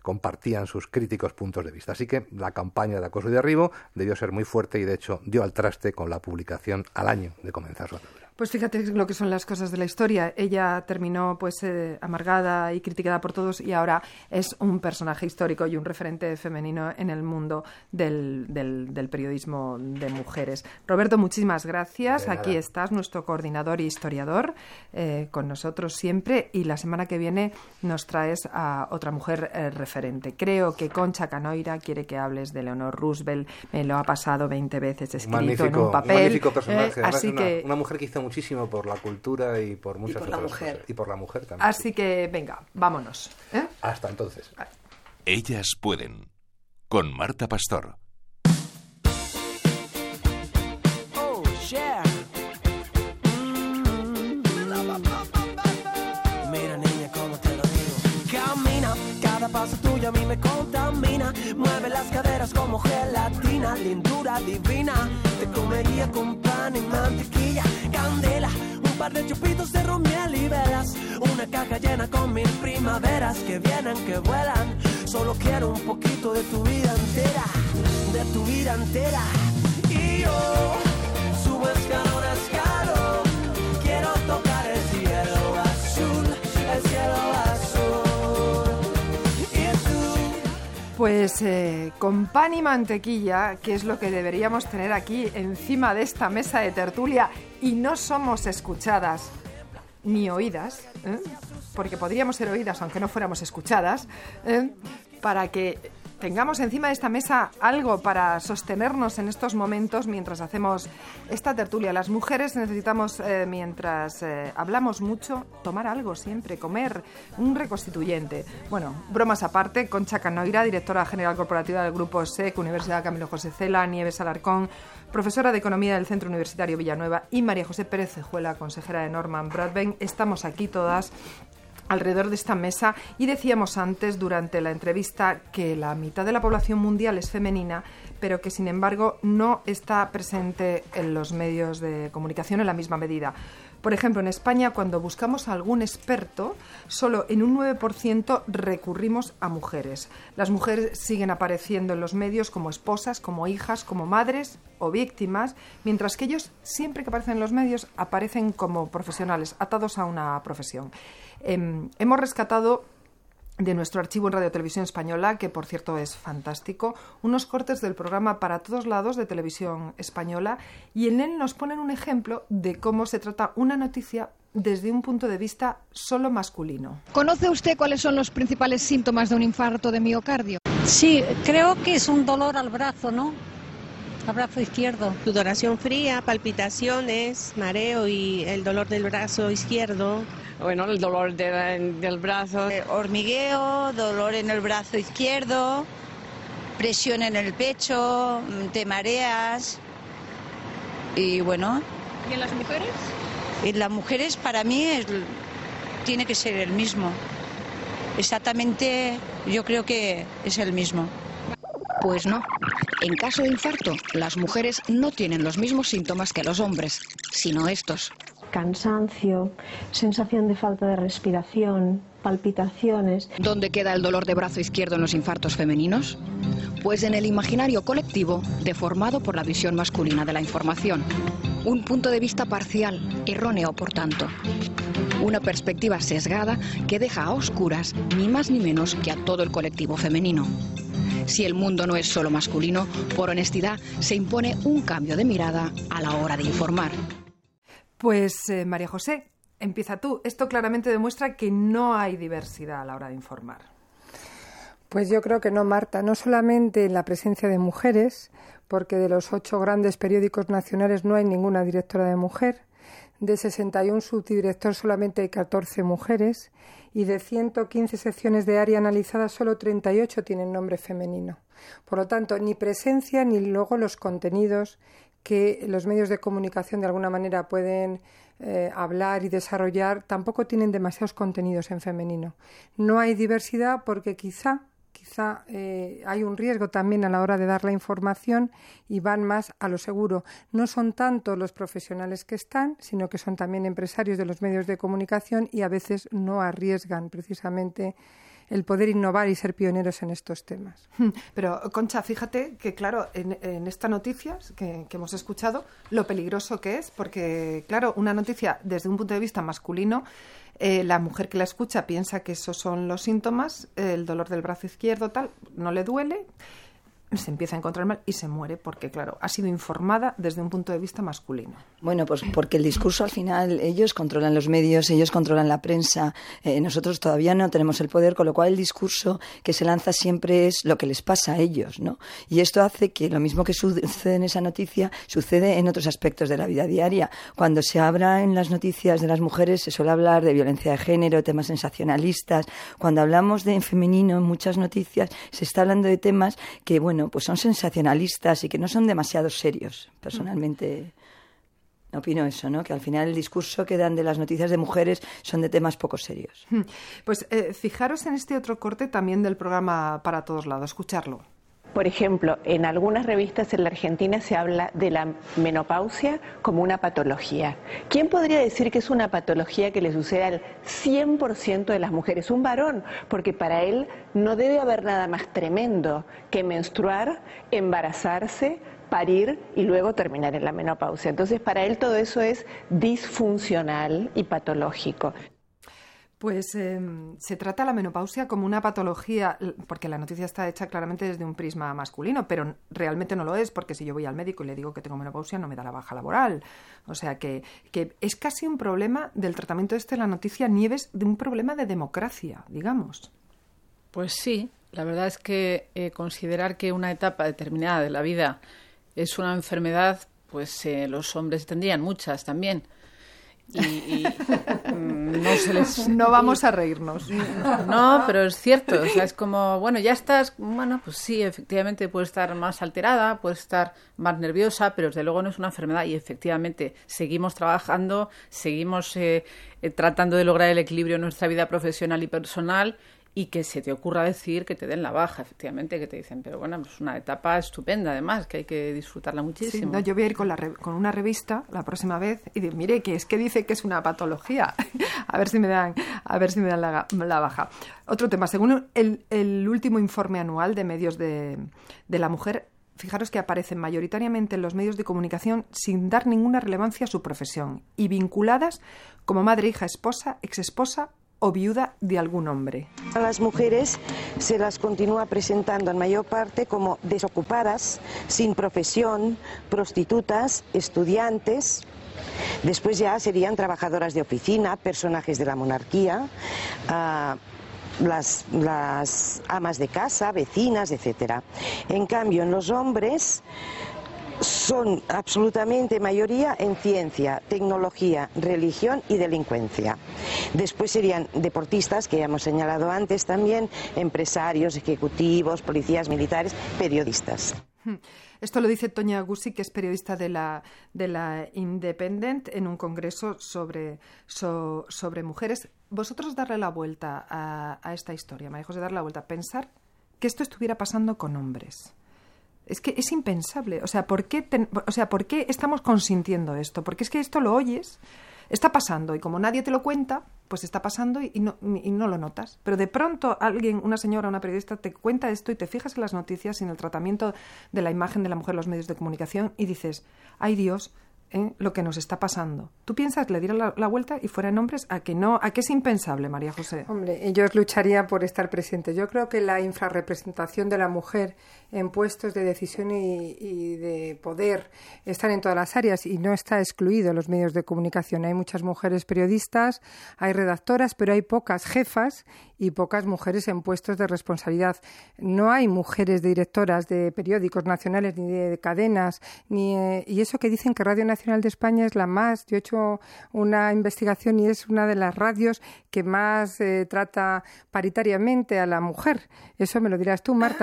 compartían sus críticos puntos de vista. Así que la campaña de acoso y derribo debió ser muy fuerte y de hecho dio al traste con la publicación al año de comenzar su andadura. Pues fíjate lo que son las cosas de la historia. Ella terminó pues eh, amargada y criticada por todos y ahora es un personaje histórico y un referente femenino en el mundo del, del, del periodismo de mujeres. Roberto, muchísimas gracias. Aquí estás, nuestro coordinador y historiador, eh, con nosotros siempre, y la semana que viene nos traes a otra mujer eh, referente. Creo que Concha Canoira quiere que hables de Leonor Roosevelt. Me lo ha pasado veinte veces escrito magnífico, en un papel. Un magnífico personaje. Eh, así una, que una mujer que hizo muchísimo por la cultura y por muchas y por la otras mujer. cosas. Y por la mujer también. Así sí. que, venga, vámonos. ¿eh? Hasta entonces. Ellas pueden. Con Marta Pastor. Oh, yeah. Mm. Mira, niña, cómo te lo digo. Camina, cada paso tuyo a mí me contamina. Mueve las caderas como gelatina, lindura divina. Te comería con pan y mantequilla, candela, un par de chupitos de ron, miel y velas, una caja llena con mil primaveras que vienen, que vuelan. Solo quiero un poquito de tu vida entera, de tu vida entera. Y yo subo escalón a escalón, quiero tocar el cielo azul, el cielo azul. Y tú... Pues eh, con pan y mantequilla, que es lo que deberíamos tener aquí encima de esta mesa de tertulia, y no somos escuchadas ni oídas, ¿eh? porque podríamos ser oídas aunque no fuéramos escuchadas, ¿eh? para que tengamos encima de esta mesa algo para sostenernos en estos momentos mientras hacemos esta tertulia. Las mujeres necesitamos, eh, mientras eh, hablamos mucho, tomar algo siempre, comer, un reconstituyente. Bueno, bromas aparte, Concha Canoira, directora general corporativa del Grupo S E C, Universidad Camilo José Cela, Nieves Alarcón, profesora de Economía del Centro Universitario Villanueva, y María José Pérez Cejuela, consejera de Norman Broadbent. Estamos aquí todas alrededor de esta mesa y decíamos antes durante la entrevista que la mitad de la población mundial es femenina, pero que sin embargo no está presente en los medios de comunicación en la misma medida. Por ejemplo, en España, cuando buscamos a algún experto, solo en un nueve por ciento recurrimos a mujeres. Las mujeres siguen apareciendo en los medios como esposas, como hijas, como madres o víctimas, mientras que ellos, siempre que aparecen en los medios, aparecen como profesionales, atados a una profesión. Eh, hemos rescatado de nuestro archivo en Radio Televisión Española, que por cierto es fantástico, unos cortes del programa Para Todos Lados de Televisión Española, y en él nos ponen un ejemplo de cómo se trata una noticia desde un punto de vista solo masculino. ¿Conoce usted cuáles son los principales síntomas de un infarto de miocardio? Sí, creo que es un dolor al brazo, ¿no? Al brazo izquierdo. Sudoración fría, palpitaciones, mareo y el dolor del brazo izquierdo. Bueno, el dolor de, del brazo. Eh, hormigueo, dolor en el brazo izquierdo, presión en el pecho, te mareas y bueno. ¿Y en las mujeres? En las mujeres para mí es, tiene que ser el mismo. Exactamente, yo creo que es el mismo. Pues no. En caso de infarto, las mujeres no tienen los mismos síntomas que los hombres, sino estos. Cansancio, sensación de falta de respiración, palpitaciones. ¿Dónde queda el dolor de brazo izquierdo en los infartos femeninos? Pues en el imaginario colectivo, deformado por la visión masculina de la información. Un punto de vista parcial, erróneo por tanto. Una perspectiva sesgada que deja a oscuras ni más ni menos que a todo el colectivo femenino. Si el mundo no es solo masculino, por honestidad se impone un cambio de mirada a la hora de informar. Pues eh, María José, empieza tú. Esto claramente demuestra que no hay diversidad a la hora de informar. Pues yo creo que no, Marta. No solamente en la presencia de mujeres, porque de los ocho grandes periódicos nacionales no hay ninguna directora de mujer. De sesenta y un subdirectores solamente hay catorce mujeres. Y de ciento quince secciones de área analizadas, solo treinta y ocho tienen nombre femenino. Por lo tanto, ni presencia ni luego los contenidos que los medios de comunicación de alguna manera pueden eh, hablar y desarrollar, tampoco tienen demasiados contenidos en femenino. No hay diversidad porque quizá, quizá eh, hay un riesgo también a la hora de dar la información y van más a lo seguro. No son tanto los profesionales que están, sino que son también empresarios de los medios de comunicación y a veces no arriesgan precisamente el poder innovar y ser pioneros en estos temas. Pero, Concha, fíjate que, claro, en, en esta noticia que, que hemos escuchado, lo peligroso que es, porque, claro, una noticia desde un punto de vista masculino, eh, la mujer que la escucha piensa que esos son los síntomas, eh, el dolor del brazo izquierdo, tal, no le duele, se empieza a encontrar mal y se muere porque, claro, ha sido informada desde un punto de vista masculino. Bueno, pues porque el discurso al final, ellos controlan los medios, ellos controlan la prensa, eh, nosotros todavía no tenemos el poder, con lo cual el discurso que se lanza siempre es lo que les pasa a ellos, ¿no? Y esto hace que lo mismo que sucede en esa noticia, sucede en otros aspectos de la vida diaria. Cuando se habla en las noticias de las mujeres, se suele hablar de violencia de género, temas sensacionalistas. Cuando hablamos de en femenino en muchas noticias, se está hablando de temas que, bueno, pues son sensacionalistas y que no son demasiado serios. Personalmente opino eso, ¿no? Que al final el discurso que dan de las noticias de mujeres son de temas poco serios. Pues eh, fijaros en este otro corte también del programa Para Todos Lados, escucharlo. Por ejemplo, en algunas revistas en la Argentina se habla de la menopausia como una patología. ¿Quién podría decir que es una patología que le sucede al cien por ciento de las mujeres? Un varón, porque para él no debe haber nada más tremendo que menstruar, embarazarse, parir y luego terminar en la menopausia. Entonces, para él todo eso es disfuncional y patológico. Pues eh, se trata la menopausia como una patología, porque la noticia está hecha claramente desde un prisma masculino, pero realmente no lo es, porque si yo voy al médico y le digo que tengo menopausia, no me da la baja laboral. O sea que, que es casi un problema del tratamiento este de la noticia Nieves, de un problema de democracia, digamos. Pues sí, la verdad es que eh, considerar que una etapa determinada de la vida es una enfermedad, pues eh, los hombres tendrían muchas también. Y, y no se les... No vamos a reírnos. No, pero es cierto, o sea, es como, bueno, ya estás, bueno, pues sí, efectivamente puede estar más alterada, puede estar más nerviosa, pero desde luego no es una enfermedad y efectivamente seguimos trabajando, seguimos eh, eh, tratando de lograr el equilibrio en nuestra vida profesional y personal y que se te ocurra decir que te den la baja, efectivamente, que te dicen, pero bueno, es pues una etapa estupenda además, que hay que disfrutarla muchísimo. Sí, no, yo voy a ir con, la re- con una revista la próxima vez y decir, mire, que es que dice que es una patología, a ver si me dan, a ver si me dan la, la baja. Otro tema, según el, el último informe anual de medios de, de la mujer, fijaros que aparecen mayoritariamente en los medios de comunicación sin dar ninguna relevancia a su profesión y vinculadas como madre, hija, esposa, exesposa o viuda de algún hombre. A las mujeres se las continúa presentando en mayor parte como desocupadas, sin profesión, prostitutas, estudiantes. Después ya serían trabajadoras de oficina, personajes de la monarquía, uh, las, las amas de casa, vecinas, etcétera. En cambio, en los hombres son absolutamente mayoría en ciencia, tecnología, religión y delincuencia. Después serían deportistas, que ya hemos señalado antes también, empresarios, ejecutivos, policías militares, periodistas. Esto lo dice Toña Gussi, que es periodista de la, de la Independent, en un congreso sobre, so, sobre mujeres. Vosotros darle la vuelta a, a esta historia, María José, darle la vuelta, pensar que esto estuviera pasando con hombres. Es que es impensable. O sea, ¿por qué, ten, o sea, ¿por qué estamos consintiendo esto? Porque es que esto lo oyes, está pasando, y como nadie te lo cuenta, pues está pasando y, y, no, y no lo notas. Pero de pronto alguien, una señora, una periodista, te cuenta esto y te fijas en las noticias y en el tratamiento de la imagen de la mujer en los medios de comunicación y dices, ¡ay Dios!, ¿eh? Lo que nos está pasando. ¿Tú piensas que le diera la, la vuelta y fueran hombres? ¿A que no? ¿A que es impensable, María José? Hombre, yo lucharía por estar presente. Yo creo que la infrarrepresentación de la mujer en puestos de decisión y, y de poder están en todas las áreas y no está excluido en los medios de comunicación. Hay muchas mujeres periodistas, hay redactoras, pero hay pocas jefas y pocas mujeres en puestos de responsabilidad. No hay mujeres directoras de periódicos nacionales ni de cadenas, ni eh, y eso que dicen que Radio Nacional de España es la más. Yo he hecho una investigación y es una de las radios que más eh, trata paritariamente a la mujer. Eso me lo dirás tú, Marta.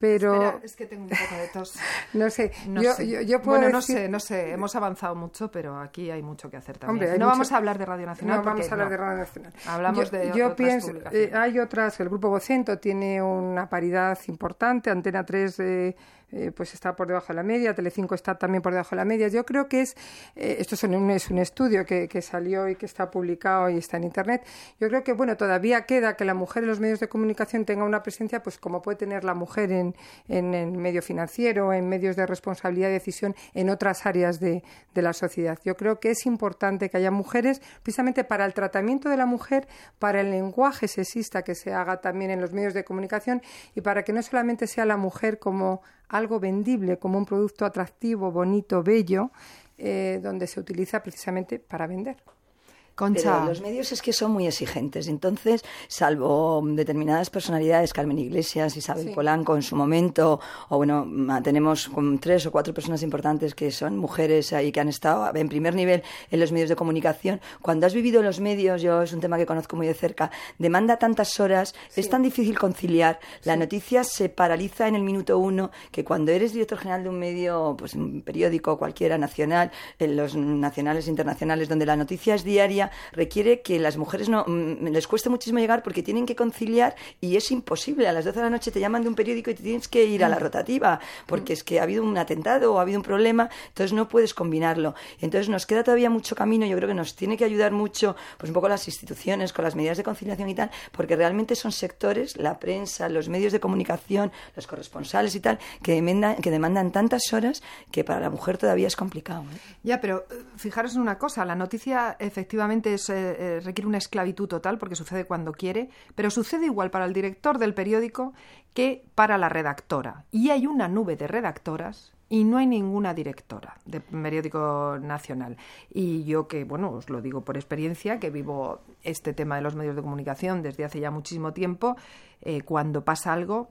Pero Espera, es que tengo un poco de tos. no sé, no yo, sé. yo, yo puedo bueno, decir... no sé, no sé, hemos avanzado mucho, pero aquí hay mucho que hacer también. Hombre, no mucho... vamos a hablar de Radio Nacional. No vamos a hablar no. de Radio Nacional. Hablamos yo, de yo otras pienso, publicaciones. eh, hay otras, el Grupo Vocento tiene una paridad importante, Antena tres eh, eh, pues está por debajo de la media, Telecinco está también por debajo de la media. Yo creo que es, eh, esto es un, es un estudio que, que salió y que está publicado y está en Internet. Yo creo que, bueno, todavía queda que la mujer en los medios de comunicación tenga una presencia, pues como puede tener la mujer en, en, en medio financiero, en medios de responsabilidad y decisión, en otras áreas de, de la sociedad. Yo creo que es importante que haya mujeres, precisamente para el tratamiento de la mujer, para el lenguaje sexista que se haga también en los medios de comunicación y para que no solamente sea la mujer como algo vendible, como un producto atractivo, bonito, bello, eh, donde se utiliza precisamente para vender. Concha. Pero los medios es que son muy exigentes. Entonces, salvo determinadas personalidades, Carmen Iglesias, Isabel sí. Polanco en su momento, o bueno, tenemos tres o cuatro personas importantes que son mujeres ahí que han estado en primer nivel en los medios de comunicación. Cuando has vivido en los medios, yo es un tema que conozco muy de cerca, demanda tantas horas, sí. es tan difícil conciliar. La sí. noticia se paraliza en el minuto uno, que cuando eres director general de un medio, pues un periódico cualquiera nacional, en los nacionales e internacionales, donde la noticia es diaria, requiere que las mujeres no les cueste muchísimo llegar porque tienen que conciliar y es imposible. A las doce de la noche te llaman de un periódico y te tienes que ir a la rotativa porque es que ha habido un atentado o ha habido un problema, entonces no puedes combinarlo. Entonces nos queda todavía mucho camino. Yo creo que nos tiene que ayudar mucho pues un poco las instituciones con las medidas de conciliación y tal, porque realmente son sectores, la prensa, los medios de comunicación, los corresponsales y tal, que demandan, que demandan tantas horas que para la mujer todavía es complicado, ¿eh? Ya, pero fijaros en una cosa, la noticia efectivamente Es, eh, requiere una esclavitud total porque sucede cuando quiere, pero sucede igual para el director del periódico que para la redactora. Y hay una nube de redactoras y no hay ninguna directora de periódico nacional. Y yo que, bueno, os lo digo por experiencia, que vivo este tema de los medios de comunicación desde hace ya muchísimo tiempo, eh, cuando pasa algo...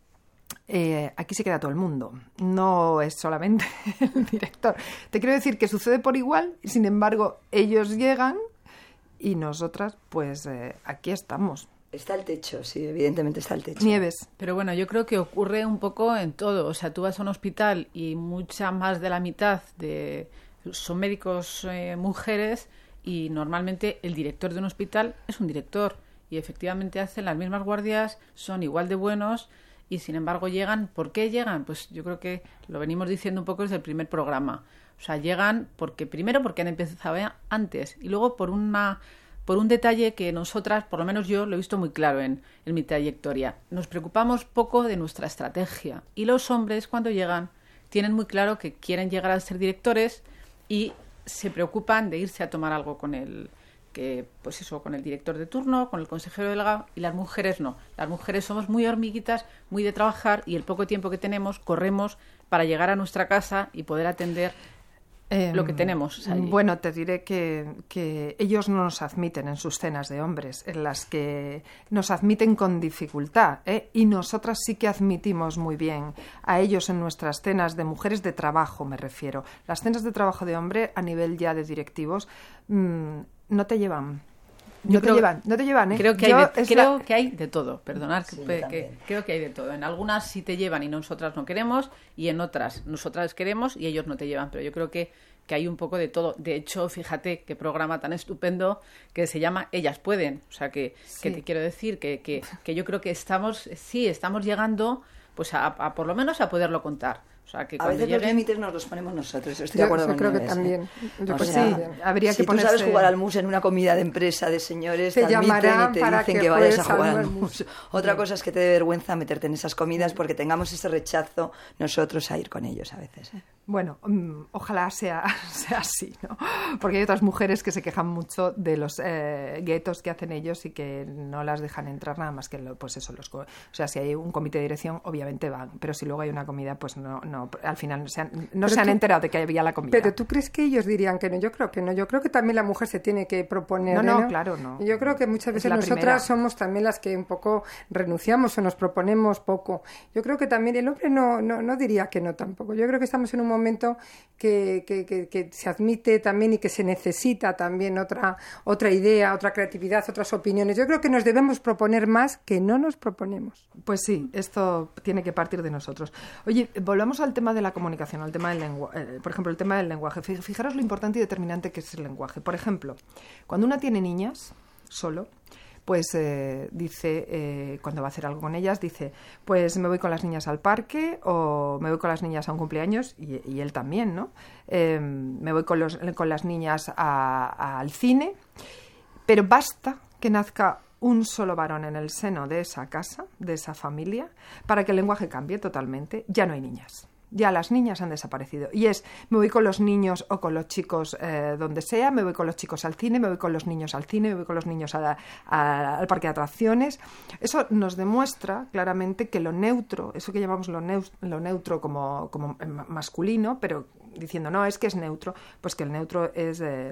Eh, aquí se queda todo el mundo, no es solamente el director. Te quiero decir que sucede por igual, sin embargo, ellos llegan y nosotras, pues eh, aquí estamos. Está el techo, sí, evidentemente está el techo. Nieves. Pero bueno, yo creo que ocurre un poco en todo. O sea, tú vas a un hospital y mucha más de la mitad de son médicos eh, mujeres y normalmente el director de un hospital es un director y efectivamente hacen las mismas guardias, son igual de buenos. Y sin embargo llegan, ¿por qué llegan? Pues yo creo que lo venimos diciendo un poco desde el primer programa. O sea, llegan porque primero porque han empezado antes y luego por una por un detalle que nosotras, por lo menos yo, lo he visto muy claro en, en mi trayectoria. Nos preocupamos poco de nuestra estrategia y los hombres cuando llegan tienen muy claro que quieren llegar a ser directores y se preocupan de irse a tomar algo con el que pues eso, con el director de turno, con el consejero delegado, y las mujeres no. Las mujeres somos muy hormiguitas, muy de trabajar, y el poco tiempo que tenemos corremos para llegar a nuestra casa y poder atender eh, lo que tenemos allí. Bueno, te diré que, que ellos no nos admiten en sus cenas de hombres, en las que nos admiten con dificultad, ¿eh? Y nosotras sí que admitimos muy bien a ellos en nuestras cenas de mujeres de trabajo, me refiero. Las cenas de trabajo de hombre a nivel ya de directivos mmm, no te llevan. No Yo te creo, llevan, no te llevan, ¿eh? Creo que, Yo, hay de, creo la... que hay de todo, perdonad, sí, que, que, creo que hay de todo. En algunas sí te llevan y nosotras no queremos, y en otras nosotras queremos y ellos no te llevan, pero yo creo que, que hay un poco de todo. De hecho, fíjate qué programa tan estupendo que se llama Ellas Pueden. O sea, que, sí. que te quiero decir que, que, que yo creo que estamos, sí, estamos llegando pues a, a por lo menos a poderlo contar. O sea, que a veces lleguen... los límites nos los ponemos nosotros. Estoy yo, de acuerdo yo con creo Nieves, que también. ¿eh? Yo o pues sea, sí, habría que si ponerse... tú sabes jugar al mus en una comida de empresa de señores, te, te admiten y te para dicen que, que vayas a jugar al al mus. Otra cosa es que te dé vergüenza meterte en esas comidas porque tengamos ese rechazo nosotros a ir con ellos a veces, ¿eh? Bueno, um, ojalá sea, sea así, ¿no? Porque hay otras mujeres que se quejan mucho de los eh, guetos que hacen ellos y que no las dejan entrar nada más que, lo, pues eso, los, o sea, si hay un comité de dirección, obviamente van, pero si luego hay una comida, pues no, no al final no se han, no se han tú, enterado de que había la comida. Pero ¿tú crees que ellos dirían que no? Yo creo que no, yo creo que también la mujer se tiene que proponer. No, no, ¿no? claro, no. Yo creo que muchas veces nosotras primera. somos también las que un poco renunciamos o nos proponemos poco. Yo creo que también el hombre no, no, no diría que no tampoco. Yo creo que estamos en un momento momento que, que, que, que se admite también y que se necesita también otra, otra idea, otra creatividad, otras opiniones. Yo creo que nos debemos proponer más que no nos proponemos. Pues sí, esto tiene que partir de nosotros. Oye, volvamos al tema de la comunicación, al tema del lenguaje, eh, por ejemplo, el tema del lenguaje. Fijaros lo importante y determinante que es el lenguaje. Por ejemplo, cuando una tiene niñas, solo, pues eh, dice, eh, cuando va a hacer algo con ellas, dice, pues me voy con las niñas al parque o me voy con las niñas a un cumpleaños, y, y él también, ¿no? Eh, me voy con, los, con las niñas a, a, al cine, pero basta que nazca un solo varón en el seno de esa casa, de esa familia, para que el lenguaje cambie totalmente. Ya no hay niñas. Ya las niñas han desaparecido. Y es, me voy con los niños o con los chicos eh, donde sea, me voy con los chicos al cine, me voy con los niños al cine, me voy con los niños a, a, al parque de atracciones. Eso nos demuestra claramente que lo neutro, eso que llamamos lo, neu, lo neutro como, como masculino, pero diciendo, no, es que es neutro, pues que el neutro es... Eh,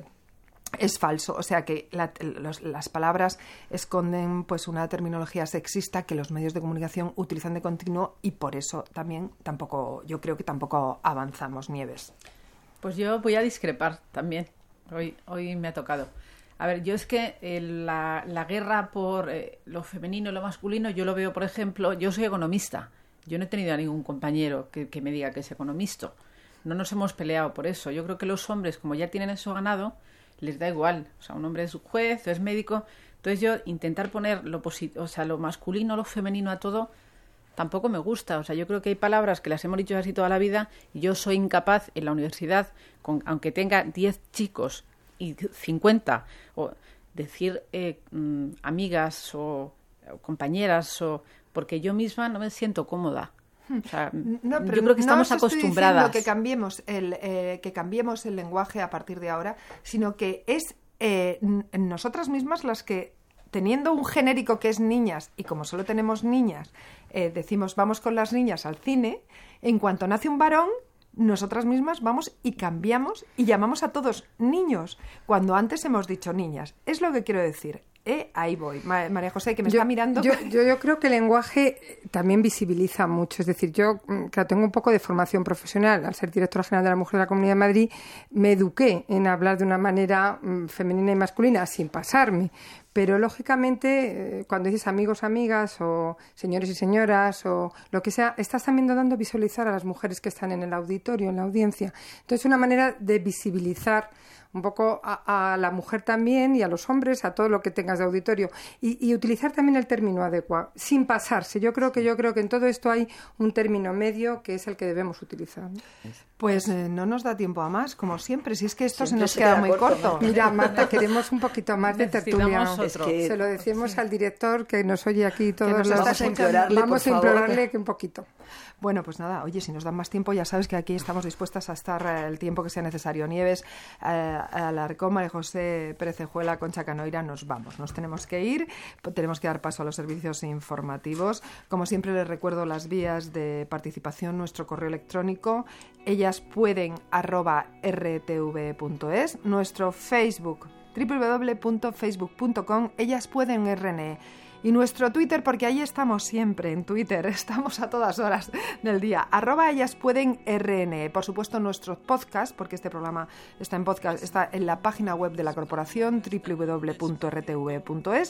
es falso, o sea que la, los, las palabras esconden pues una terminología sexista que los medios de comunicación utilizan de continuo y por eso también tampoco, yo creo que tampoco avanzamos, Nieves. Pues yo voy a discrepar también, hoy, hoy me ha tocado. A ver, yo es que eh, la, la guerra por eh, lo femenino y lo masculino, yo lo veo, por ejemplo, yo soy economista, yo no he tenido a ningún compañero que, que me diga que es economista, no nos hemos peleado por eso, yo creo que los hombres, como ya tienen eso ganado, les da igual, o sea, un hombre es juez, es médico, entonces yo intentar poner lo posit- o sea, lo masculino, lo femenino a todo, tampoco me gusta, o sea, yo creo que hay palabras que las hemos dicho así toda la vida y yo soy incapaz en la universidad, con, aunque tenga diez chicos y cincuenta, o decir eh, mm, amigas o, o compañeras, o porque yo misma no me siento cómoda. O sea, no, pero yo creo que estamos no os acostumbradas. Estoy diciendo que cambiemos el eh, que cambiemos el lenguaje a partir de ahora, sino que es eh, nosotras mismas las que, teniendo un genérico que es niñas y como solo tenemos niñas, eh, decimos vamos con las niñas al cine. En cuanto nace un varón, nosotras mismas vamos y cambiamos y llamamos a todos niños cuando antes hemos dicho niñas. Es lo que quiero decir. Eh, ahí voy. María José, que me yo, está mirando. Yo, yo, yo creo que el lenguaje también visibiliza mucho. Es decir, yo, claro, tengo un poco de formación profesional. Al ser directora general de la Mujer de la Comunidad de Madrid, me eduqué en hablar de una manera mm, femenina y masculina, sin pasarme. Pero, lógicamente, eh, cuando dices amigos, amigas, o señores y señoras, o lo que sea, estás también dando a visualizar a las mujeres que están en el auditorio, en la audiencia. Entonces, es una manera de visibilizar un poco a, a la mujer también y a los hombres, a todo lo que tengas de auditorio y, y utilizar también el término adecuado, sin pasarse. Yo creo que yo creo que en todo esto hay un término medio que es el que debemos utilizar. Pues eh, no nos da tiempo a más, como siempre, si es que esto Siempre se nos queda, queda muy corto. corto. Mira, Marta, queremos un poquito más de tertulia. Es que... Se lo decimos sí. al director que nos oye aquí todos nos los... Vamos a implorarle, Vamos a implorarle que un poquito. Bueno, pues nada, oye, si nos dan más tiempo, ya sabes que aquí estamos dispuestas a estar eh, el tiempo que sea necesario. Nieves, eh, Alarcón, María José Pérez Cejuela, Concha Canoira, nos vamos. Nos tenemos que ir, tenemos que dar paso a los servicios informativos. Como siempre, les recuerdo las vías de participación, nuestro correo electrónico, ellas pueden arroba r t v punto es, nuestro Facebook, doble u doble u doble u punto facebook punto com, ellas pueden R N E. Y nuestro Twitter, porque ahí estamos siempre, en Twitter, estamos a todas horas del día, arroba ellas pueden R N E. Por supuesto, nuestro podcast, porque este programa está en podcast, está en la página web de la corporación, doble u doble u doble u punto r t v punto es.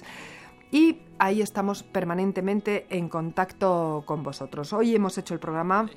Y ahí estamos permanentemente en contacto con vosotros. Hoy hemos hecho el programa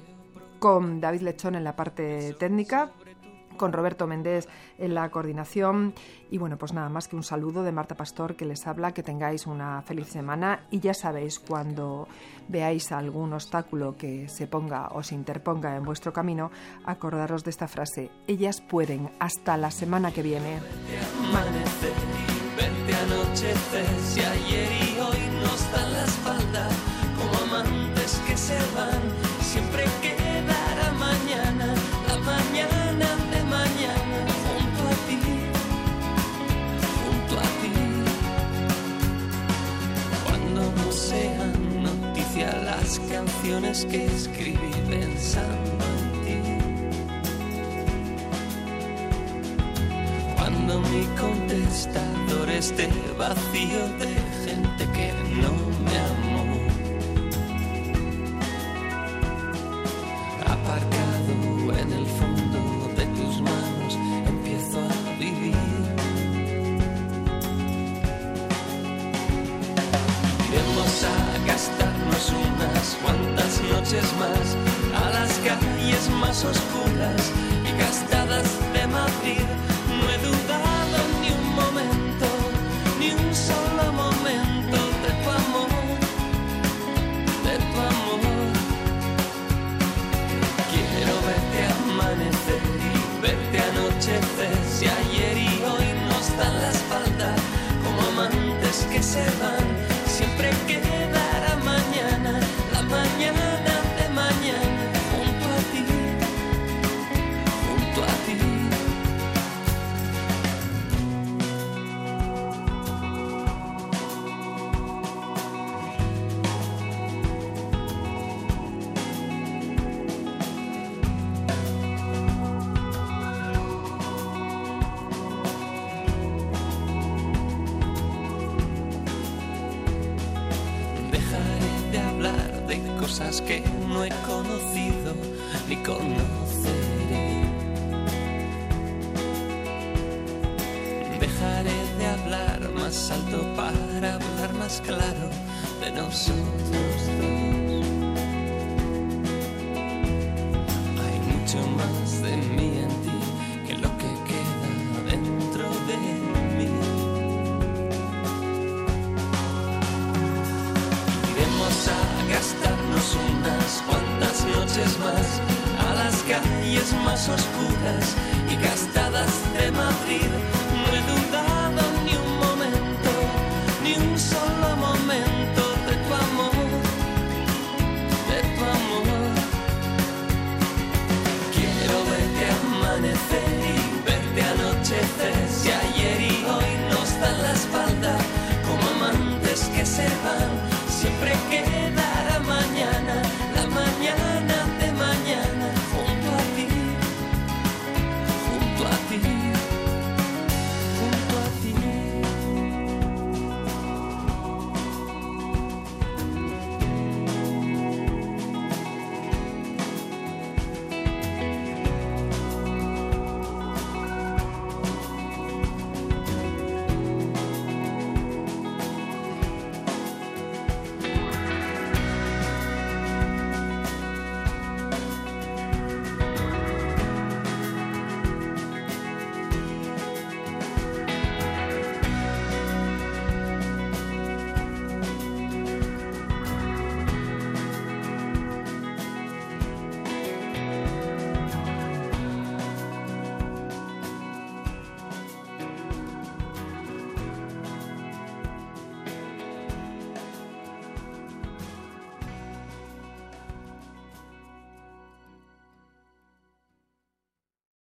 con David Lechón en la parte técnica, con Roberto Méndez en la coordinación y bueno, pues nada más que un saludo de Marta Pastor que les habla, que tengáis una feliz semana y ya sabéis, cuando veáis algún obstáculo que se ponga o se interponga en vuestro camino, acordaros de esta frase, ellas pueden. Hasta la semana que viene. Amanecer, verte anochecer, si ayer y hoy nos dan la espalda como amantes que se van, siempre quedará mañana, la mañana de mañana, junto a ti, junto a ti. Cuando no sean noticia las canciones que escribí pensando en ti, cuando mi contestador esté vacío de gente que no me amó, aparcado en el fondo más oscuras y gastadas de Madrid. No he dudado ni un momento, ni un solo momento de tu amor, de tu amor. Quiero verte amanecer y verte anochecer, si ayer y hoy nos dan la espalda como amantes que se van. Siempre quedará mañana, la mañana de mañana, junto a ti, junto a ti. Cosas que no he conocido ni conoceré. Dejaré de hablar más alto para hablar más claro de nosotros dos. Hay mucho más de mí en ti que lo que queda dentro de mí. Iremos a gastarnos unas cuantas noches más a las calles más oscuras y gastadas de Madrid.